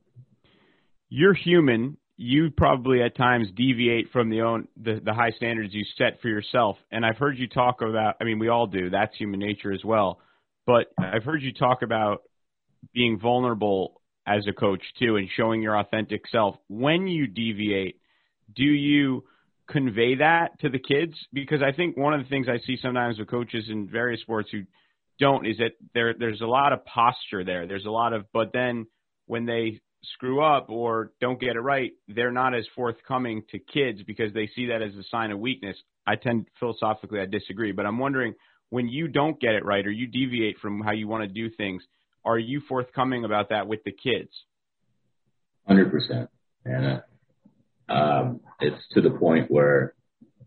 You're human. You probably at times deviate from the own the, the high standards you set for yourself. And I've heard you talk about, I mean, we all do. That's human nature as well. But I've heard you talk about being vulnerable as a coach too, and showing your authentic self. When you deviate, do you convey that to the kids? Because I think one of the things I see sometimes with coaches in various sports who don't is that there there's a lot of posture there. There's a lot of, but then when they screw up or don't get it right, they're not as forthcoming to kids because they see that as a sign of weakness. I tend, philosophically, I disagree, but I'm wondering, when you don't get it right or you deviate from how you want to do things, are you forthcoming about that with the kids? one hundred percent. And uh, um, it's to the point where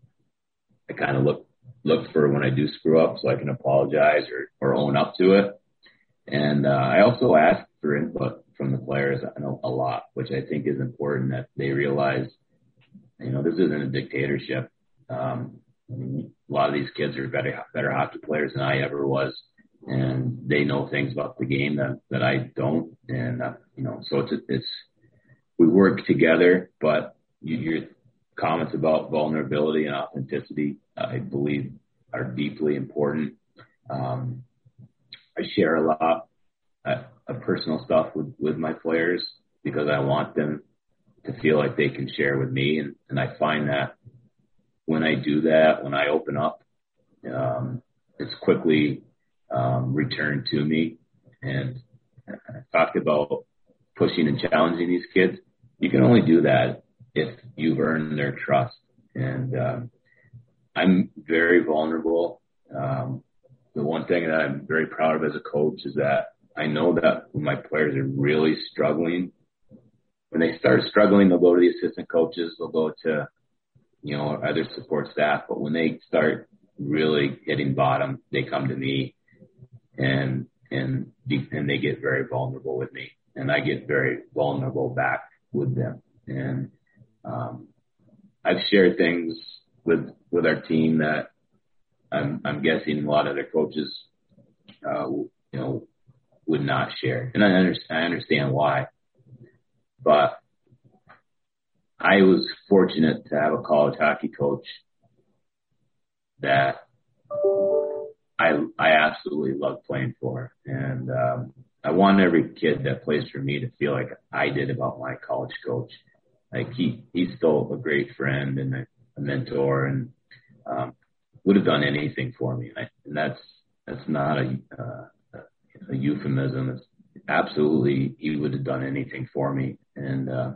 I kind of look look for when I do screw up so I can apologize or, or own up to it. And uh, I also ask for input from the players I know a lot, which I think is important, that they realize, you know, this isn't a dictatorship. Um, I mean, a lot of these kids are better better hockey players than I ever was, and they know things about the game that, that I don't. And, uh, you know, so it's, it's, we work together, but you, your comments about vulnerability and authenticity, I believe, are deeply important. Um, I share a lot uh, of personal stuff with, with my players because I want them to feel like they can share with me. And, and I find that when I do that, when I open up, um, it's quickly um, returned to me. And I talked about pushing and challenging these kids. You can only do that if you've earned their trust. And um, I'm very vulnerable. Um, the one thing that I'm very proud of as a coach is that I know that when my players are really struggling, when they start struggling, they'll go to the assistant coaches, they'll go to, you know, other support staff. But when they start really hitting bottom, they come to me and, and, and they get very vulnerable with me, and I get very vulnerable back with them. And, um, I've shared things with, with our team that I'm, I'm guessing a lot of their coaches, uh, you know, would not share. And I understand, I understand why, but I was fortunate to have a college hockey coach that I, I absolutely love playing for. And, um, I want every kid that plays for me to feel like I did about my college coach. Like he, he's still a great friend and a, a mentor, and, um, would have done anything for me. And, I, and that's, that's not a, uh, a euphemism. It's absolutely, he would have done anything for me. And, uh,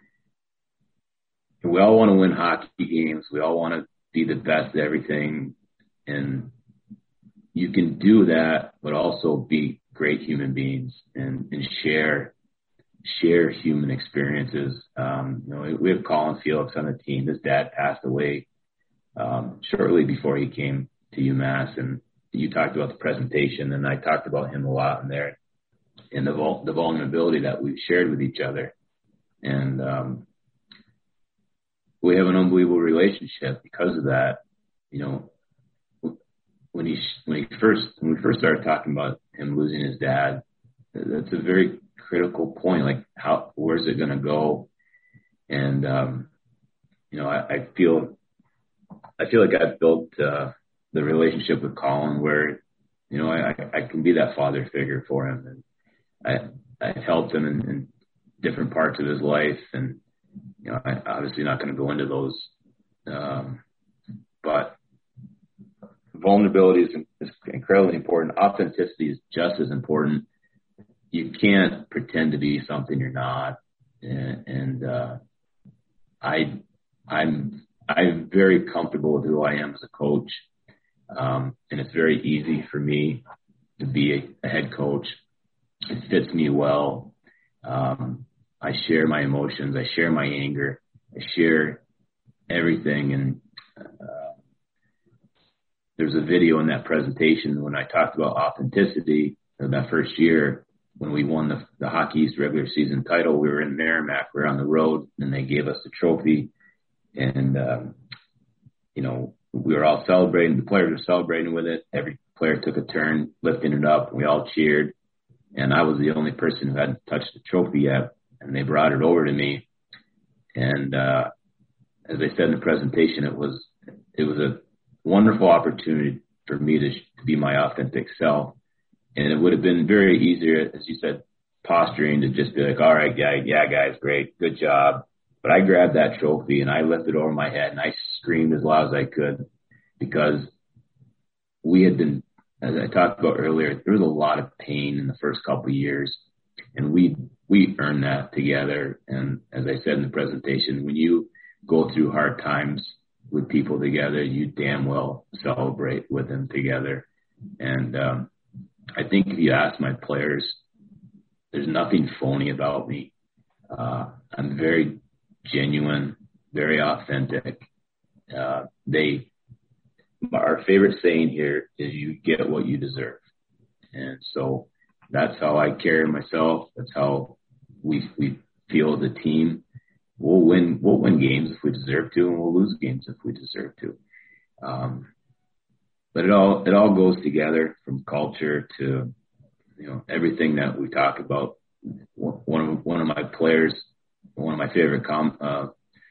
we all want to win hockey games. We all want to be the best at everything. And you can do that, but also be great human beings and, and share, share human experiences. Um, you know, we have Colin Felix on the team. His dad passed away, um, shortly before he came to UMass. And you talked about the presentation, and I talked about him a lot in there, and the vul- the vulnerability that we've shared with each other. And, um, we have an unbelievable relationship because of that. You know, when he, when he first, when we first started talking about him losing his dad, that's a very critical point. Like, how, where's it going to go? And, um, you know, I, I feel I feel like I've built uh, the relationship with Colin where, you know, I, I can be that father figure for him. And I, I've helped him in, in different parts of his life. And, you know, I'm obviously not going to go into those. Um, but vulnerability is, is incredibly important. Authenticity is just as important. You can't pretend to be something you're not. And, and uh, I, I'm, I'm very comfortable with who I am as a coach. Um, and it's very easy for me to be a, a head coach. It fits me well. Um, I share my emotions. I share my anger. I share everything. And uh, there's a video in that presentation when I talked about authenticity in that first year when we won the, the Hockey East regular season title. We were in Merrimack. We were on the road, and they gave us the trophy. And, um, you know, we were all celebrating. The players were celebrating with it. Every player took a turn lifting it up. We all cheered. And I was the only person who hadn't touched the trophy yet. And they brought it over to me. And uh, as I said in the presentation, it was it was a wonderful opportunity for me to, to be my authentic self. And it would have been very easier, as you said, posturing to just be like, all right, yeah, yeah, guys, great, good job. But I grabbed that trophy and I lifted it over my head and I screamed as loud as I could because we had been, as I talked about earlier, there was a lot of pain in the first couple of years, and we we earned that together. And as I said in the presentation, when you go through hard times with people together, you damn well celebrate with them together. And um, I think if you ask my players, there's nothing phony about me. Uh, I'm very genuine, very authentic. Uh, they, our favorite saying here is you get what you deserve. And so that's how I carry myself. That's how we, we feel as a team. We'll win, we'll win games if we deserve to, and we'll lose games if we deserve to. Um, but it all, it all goes together from culture to, you know, everything that we talk about. One of, one of my players, one of my favorite, com, uh,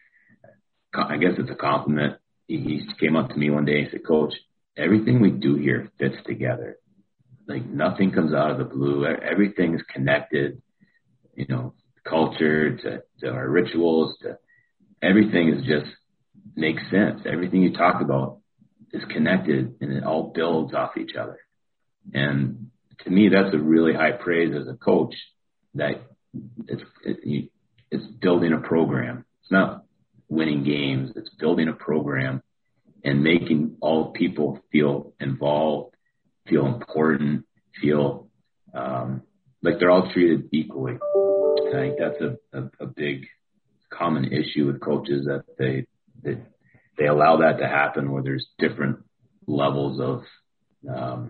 I guess it's a compliment. He, he came up to me one day and said, Coach, everything we do here fits together. Like nothing comes out of the blue. Everything is connected, you know, culture to, to our rituals to everything is just makes sense. Everything you talk about is connected and it all builds off each other. And to me, that's a really high praise as a coach that it's, it, it's building a program. It's not winning games. It's building a program and making all people feel involved, feel important, feel um, like they're all treated equally. And I think that's a, a, a big common issue with coaches that they, they they allow that to happen where there's different levels of, um,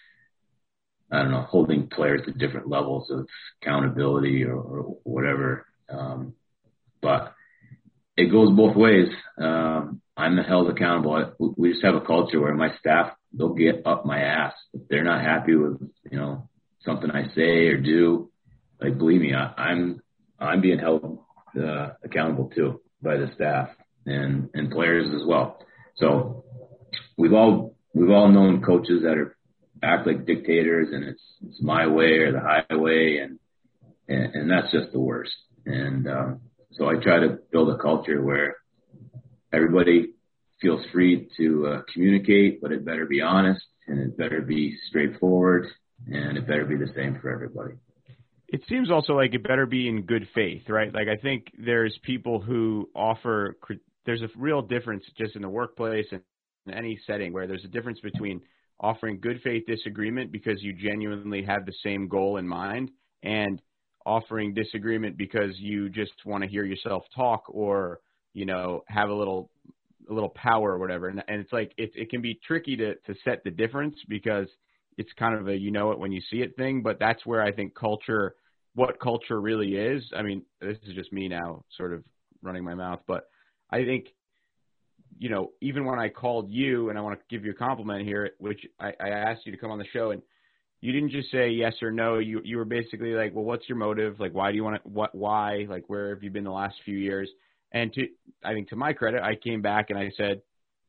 I don't know, holding players to different levels of accountability or, or whatever. Um, but it goes both ways. Um, I'm held accountable. We just have a culture where my staff, they'll get up my ass if they're not happy with, you know, something I say or do. Like, believe me, I, I'm I'm being held uh, accountable too by the staff and and players as well. So we've all we've all known coaches that are act like dictators, and it's it's my way or the highway, and and, and that's just the worst. And um, so I try to build a culture where everybody feels free to uh, communicate, but it better be honest and it better be straightforward and it better be the same for everybody. It seems also like it better be in good faith, right? Like I think there's people who offer, there's a real difference just in the workplace and in any setting where there's a difference between offering good faith disagreement because you genuinely have the same goal in mind and offering disagreement because you just want to hear yourself talk or, you know, have a little, a little power or whatever. And, and it's like, it, it can be tricky to, to set the difference because it's kind of a, you know it when you see it thing, but that's where I think culture, what culture really is. I mean, this is just me now sort of running my mouth, but I think, you know, even when I called you, and I want to give you a compliment here, which I, I asked you to come on the show, and you didn't just say yes or no. You you were basically like, well, what's your motive? Like, why do you want to, what, why, like, where have you been the last few years? And to, I think to my credit, I came back and I said,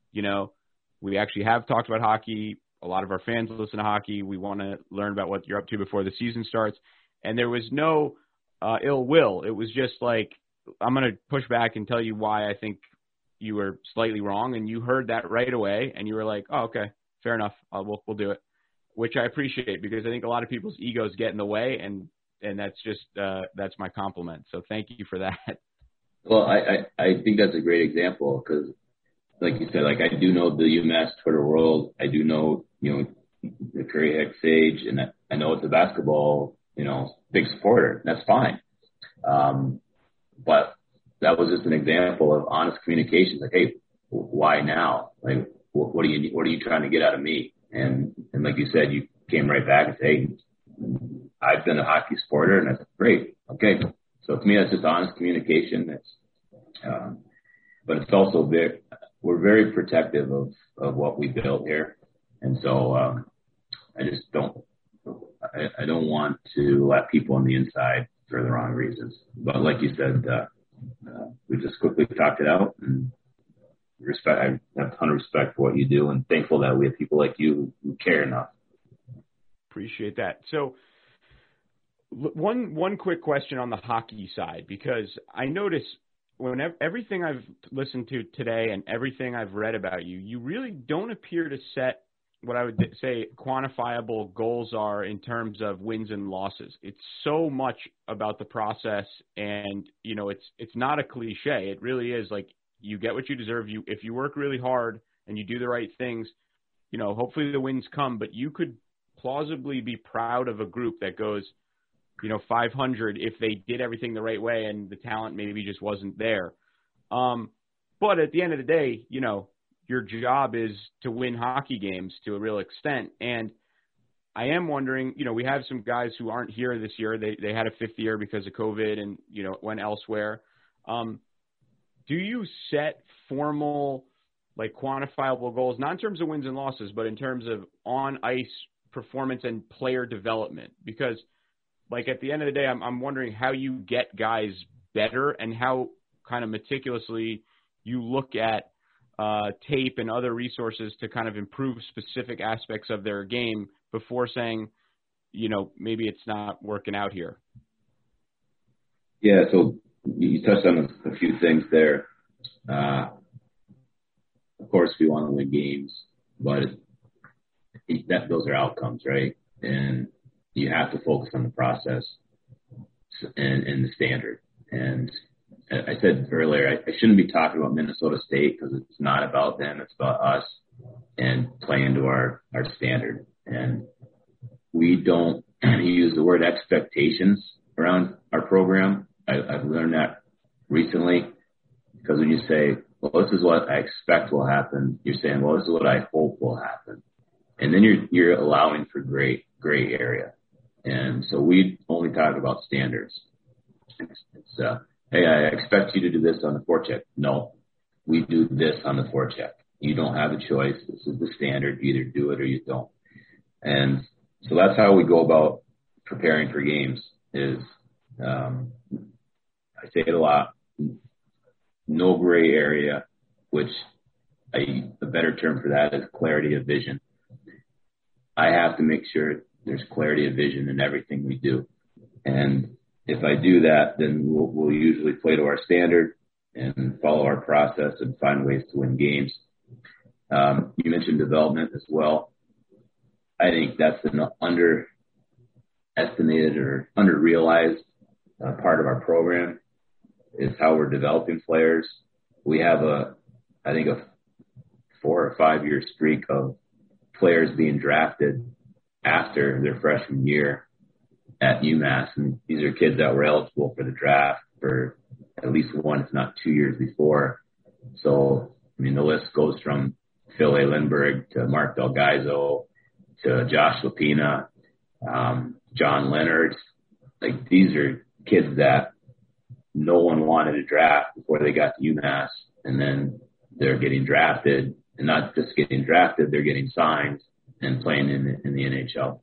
you know, we actually have talked about hockey. A lot of our fans listen to hockey. We want to learn about what you're up to before the season starts. And there was no uh, ill will. It was just like, I'm going to push back and tell you why I think you were slightly wrong. And you heard that right away. And you were like, oh, okay, fair enough. Uh, we'll, we'll do it, which I appreciate, because I think a lot of people's egos get in the way. And, and that's just, uh, that's my compliment. So thank you for that. Well, I, I, I think that's a great example, because like you said, like I do know the UMass Twitter world. I do know, you know, the Curry Heck Sage, and I, I know it's a basketball, you know, big supporter. That's fine. Um, but that was just an example of honest communication. Like, hey, why now? Like, what, what are you, what are you trying to get out of me? And, and like you said, you came right back and said, hey, I've been a hockey supporter, and I said, great. Okay. So to me, that's just honest communication. It's, um, but it's also very, we're very protective of, of what we built here. And so, um, I just don't, I, I don't want to let people on the inside for the wrong reasons. But like you said, uh, uh, we just quickly talked it out, and respect, I have a ton of respect for what you do, and thankful that we have people like you who care enough. Appreciate that. So one, one quick question on the hockey side, because I notice whenever everything I've listened to today and everything I've read about you, you really don't appear to set what I would say quantifiable goals are in terms of wins and losses. It's so much about the process, and, you know, it's, it's not a cliche. It really is like, you get what you deserve. You, if you work really hard and you do the right things, you know, hopefully the wins come, but you could plausibly be proud of a group that goes, you know, five hundred if they did everything the right way and the talent maybe just wasn't there. Um, but at the end of the day, you know, your job is to win hockey games to a real extent. And I am wondering, you know, we have some guys who aren't here this year. They they had a fifth year because of COVID and, you know, went elsewhere. Um, do you set formal, like, quantifiable goals, not in terms of wins and losses, but in terms of on-ice performance and player development? Because, like, at the end of the day, I'm, I'm wondering how you get guys better and how kind of meticulously you look at uh, tape and other resources to kind of improve specific aspects of their game before saying, you know, maybe it's not working out here. Yeah, so you touched on a, a few things there. Uh, of course, we want to win games, but it, that, those are outcomes, right? And you have to focus on the process and, and the standard. And I said earlier, I, I shouldn't be talking about Minnesota State because it's not about them. It's about us and playing to our, our standard. And we don't use the word expectations around our program. I, I've learned that recently, because when you say, well, this is what I expect will happen, you're saying, well, this is what I hope will happen. And then you're, you're allowing for gray, gray area. And so we only talk about standards. It's, it's uh, hey, I expect you to do this on the forecheck. No, we do this on the forecheck. You don't have a choice. This is the standard. You either do it or you don't. And so that's how we go about preparing for games is, um, I say it a lot, no gray area, which I, a better term for that is clarity of vision. I have to make sure there's clarity of vision in everything we do. And if I do that, then we'll, we'll usually play to our standard and follow our process and find ways to win games. Um, you mentioned development as well. I think that's an underestimated or underrealized uh, part of our program is how we're developing players. We have a, I think a four or five year streak of players being drafted after their freshman year at UMass. And these are kids that were eligible for the draft for at least one, if not two years before. So, I mean, the list goes from Phil A. Lindbergh to Mark Delgaizo to Josh Lapina, um, John Leonard. Like, these are kids that no one wanted to draft before they got to UMass, and then they're getting drafted, and not just getting drafted, they're getting signed and playing in the, in the N H L.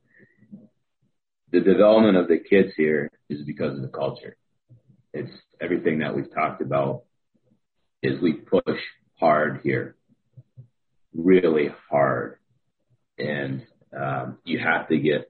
The development of the kids here is because of the culture. It's everything that we've talked about is we push hard here. really hard, and um, you have to get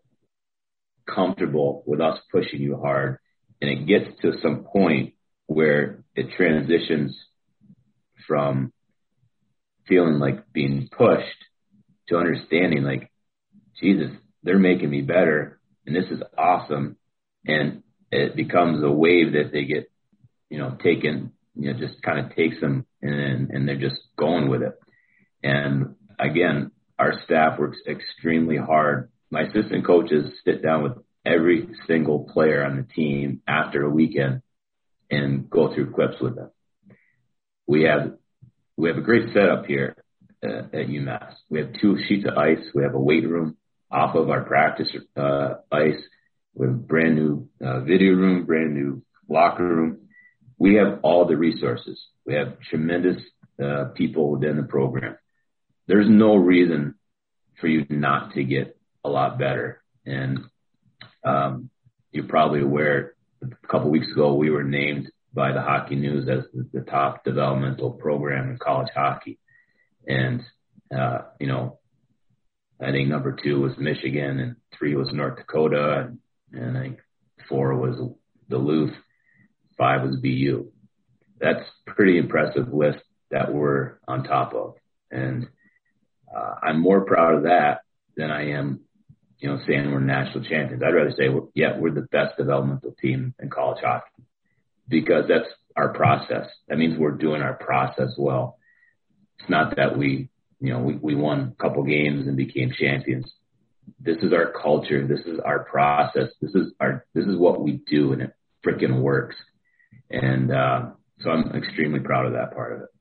comfortable with us pushing you hard, and it gets to some point where it transitions from feeling like being pushed to understanding like, Jesus, they're making me better, and this is awesome, and it becomes a wave that they get, you know, taken, you know, just kind of takes them, and and they're just going with it. And again, our staff works extremely hard. My assistant coaches sit down with every single player on the team after a weekend and go through clips with them. We have we have a great setup here uh, at UMass. We have two sheets of ice. We have a weight room off of our practice uh, ice. We have a brand new uh, video room, brand new locker room. We have all the resources. We have tremendous uh, people within the program. There's no reason for you not to get a lot better. And um, you're probably aware, a couple weeks ago, we were named by the Hockey News as the, the top developmental program in college hockey. And, uh, you know, I think number two was Michigan, and three was North Dakota, and, and I think four was Duluth, five was B U. That's a pretty impressive list that we're on top of. And uh, I'm more proud of that than I am, you know, saying we're national champions. I'd rather say, we're, yeah, we're the best developmental team in college hockey, because that's our process. That means we're doing our process well. It's not that we, you know, we, we won a couple games and became champions. This is our culture. This is our process. This is our, this is what we do, and it freaking works. And uh, so I'm extremely proud of that part of it.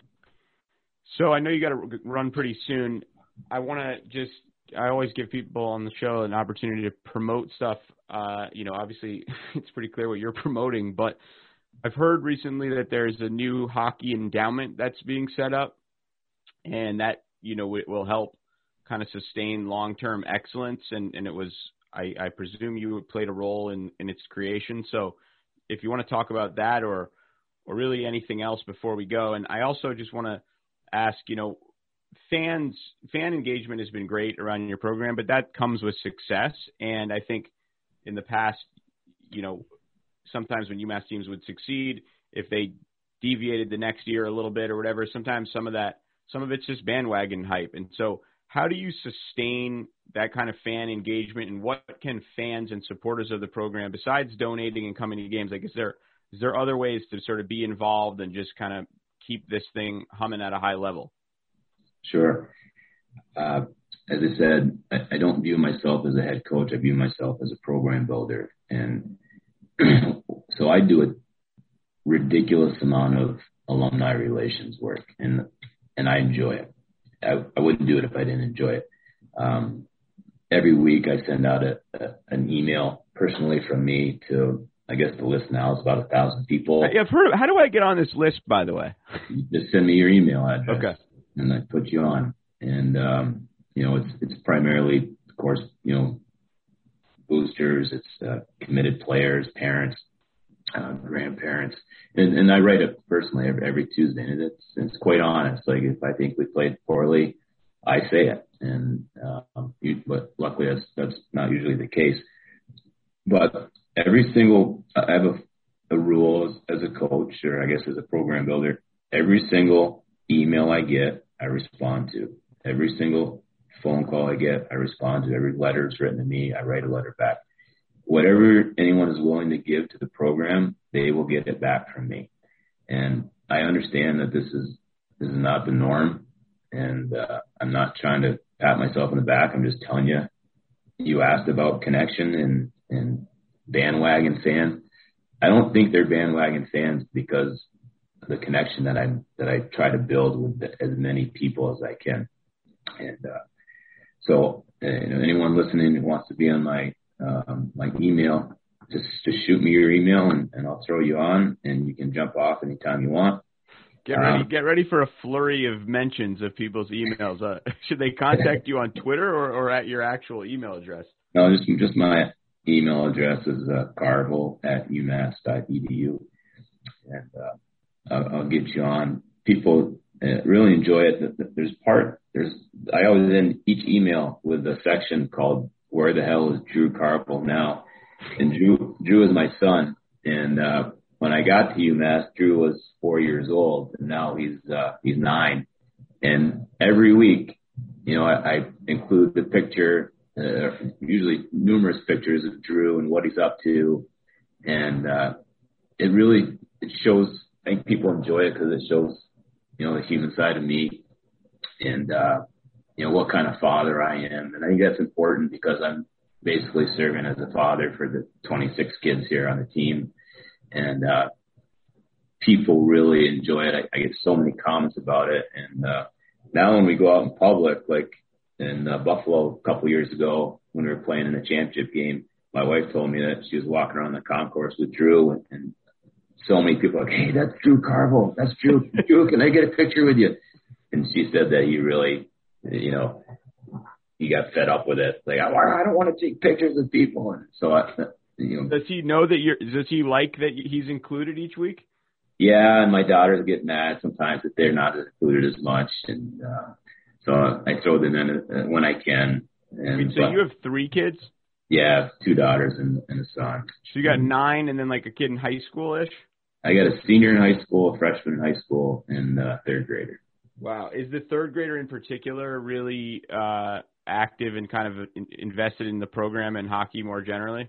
So I know you got to run pretty soon. I want to just, I always give people on the show an opportunity to promote stuff. Uh, you know, obviously it's pretty clear what you're promoting, but I've heard recently that there's a new hockey endowment that's being set up, and that, you know, it will help kind of sustain long-term excellence. And, and it was, I, I presume you played a role in, in its creation. So if you want to talk about that, or, or really anything else before we go. And I also just want to ask, you know, fans, fan engagement has been great around your program, but that comes with success. And I think in the past, you know, sometimes when UMass teams would succeed, if they deviated the next year a little bit or whatever, sometimes some of that, some of it's just bandwagon hype. And so how do you sustain that kind of fan engagement, and what can fans and supporters of the program, besides donating and coming to games, like, is there, is there other ways to sort of be involved and just kind of keep this thing humming at a high level? Sure. Uh, as I said, I, I don't view myself as a head coach. I view myself as a program builder. And so I do a ridiculous amount of alumni relations work, and and I enjoy it. I, I wouldn't do it if I didn't enjoy it. Um, every week I send out a, a, an email personally from me to, I guess the list now is about a thousand people. Yeah, I've heard of, how do I get on this list, by the way? Just send me your email address. Okay. And I put you on. And, um, you know, it's it's primarily, of course, you know, boosters, it's uh, committed players, parents, uh, grandparents. And, and I write it personally every, every Tuesday. And it's, it's quite honest. Like, if I think we played poorly, I say it. And, um, you, but luckily that's, that's not usually the case. But every single, I have a, a rule as, as a coach, or I guess as a program builder, every single email I get, I respond to. Every single phone call I get, I respond to. Every letter that's written to me, I write a letter back. Whatever anyone is willing to give to the program, they will get it back from me. And I understand that this is this is not the norm, and uh, I'm not trying to pat myself on the back. I'm just telling you, you asked about connection and, and bandwagon fans. I don't think they're bandwagon fans because of the connection that I that I try to build with the, as many people as I can. And uh, so, uh, you know, anyone listening who wants to be on my um, my email, just just shoot me your email, and, and I'll throw you on, and you can jump off anytime you want. Get ready, um, get ready for a flurry of mentions of people's emails. Uh, should they contact you on Twitter or, or at your actual email address? No, just just my email address is uh, carville at umass dot edu, and uh, I'll, I'll get you on. People I really enjoy it. There's part, there's, I always end each email with a section called "Where the hell is Drew Carvel now?" And Drew, Drew is my son. And, uh, when I got to UMass, Drew was four years old, and now he's, uh, he's nine. And every week, you know, I, I include the picture, uh, usually numerous pictures of Drew and what he's up to. And, uh, it really, it shows, I think people enjoy it because it shows, you know, the human side of me and, uh, you know, what kind of father I am. And I think that's important because I'm basically serving as a father for the twenty-six kids here on the team. And, uh, people really enjoy it. I, I get so many comments about it. And, uh, now when we go out in public, like in uh, Buffalo a couple years ago when we were playing in the championship game, my wife told me that she was walking around the concourse with Drew and, and so many people are like, "Hey, that's Drew Carvel. That's Drew. Drew, can I get a picture with you?" And she said that he really, you know, he got fed up with it. Like, I don't want to take pictures of people. And so, I, you know. Does he know that you're, does he like that he's included each week? Yeah. And my daughters get mad sometimes that they're not included as much. And, uh, so I throw them in when I can. And, Wait, so but, you have three kids? Yeah. Two daughters and, and a son. So you got nine and then like a kid in high school-ish? I got a senior in high school, a freshman in high school, and a third grader. Wow. Is the third grader in particular really uh, active and kind of in, invested in the program and hockey more generally?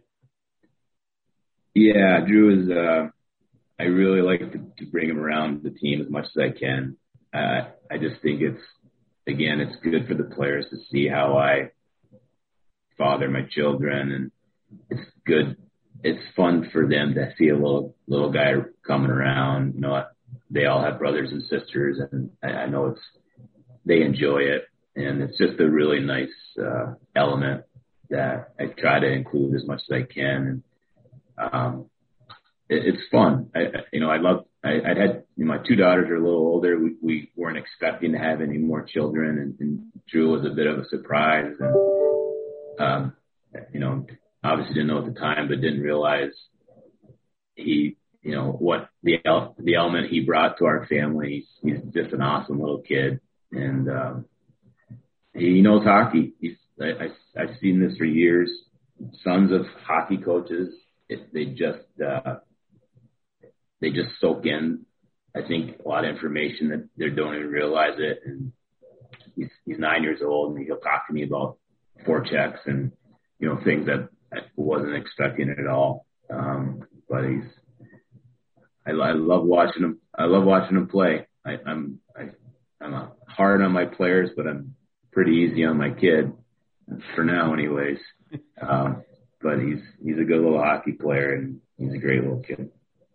Yeah, Drew is, uh, I really like to, to bring him around the team as much as I can. Uh, I just think it's, again, it's good for the players to see how I father my children, and it's good. It's fun for them to see a little little guy coming around. You know, they all have brothers and sisters, and I, I know it's they enjoy it, and it's just a really nice uh, element that I try to include as much as I can. And um, it, it's fun. I, you know, I love. I, I'd had you know, my two daughters are a little older. We, we weren't expecting to have any more children, and, and Drew was a bit of a surprise. And um, you know. Obviously didn't know at the time, but didn't realize he, you know, what the the element he brought to our family. He's, he's just an awesome little kid, and um, he knows hockey. He's I, I, I've seen this for years. Sons of hockey coaches, it, they just uh, they just soak in, I think, a lot of information that they don't even realize it. And he's he's nine years old, and he'll talk to me about forechecks and you know things that I wasn't expecting it at all. Um, but he's, I, I love watching him. I love watching him play. I, I'm, I, I'm hard on my players, but I'm pretty easy on my kid for now anyways. Um, but he's, he's a good little hockey player and he's a great little kid.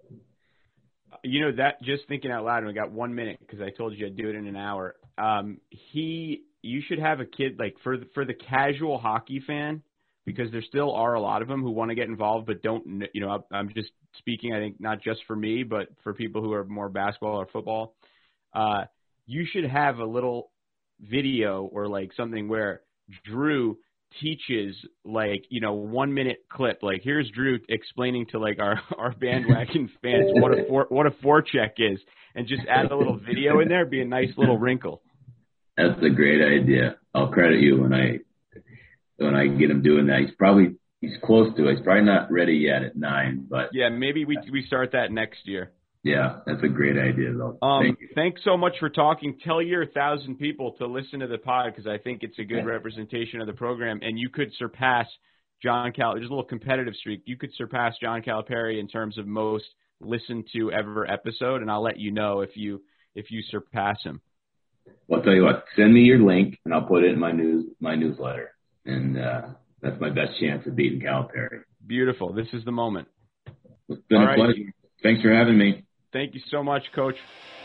You know, that just thinking out loud, and we got one minute because I told you I'd do it in an hour. Um, he, you should have a kid like for the, for the casual hockey fan, because there still are a lot of them who want to get involved but don't, you know, I'm just speaking, I think, not just for me, but for people who are more basketball or football. Uh, you should have a little video or like something where Drew teaches like, you know, one minute clip. Like, here's Drew explaining to like our, our bandwagon fans what a for, what a forecheck is, and just add a little video in there. Be a nice little wrinkle. That's a great idea. I'll credit you when I, when I get him doing that. He's probably, he's close to it. He's probably not ready yet at nine, but yeah, maybe we, we start that next year. Yeah. That's a great idea though. Um, Thank you. Thanks so much for talking. Tell your thousand people to listen to the pod, because I think it's a good representation of the program, and you could surpass John Cal. There's a little competitive streak. You could surpass John Calipari in terms of most listened to ever episode. And I'll let you know if you, if you surpass him. Well, I'll tell you what, send me your link and I'll put it in my news, my newsletter. And uh, that's my best chance of beating Calipari. Beautiful. This is the moment. It's been All a right. pleasure. Thanks for having me. Thank you so much, Coach.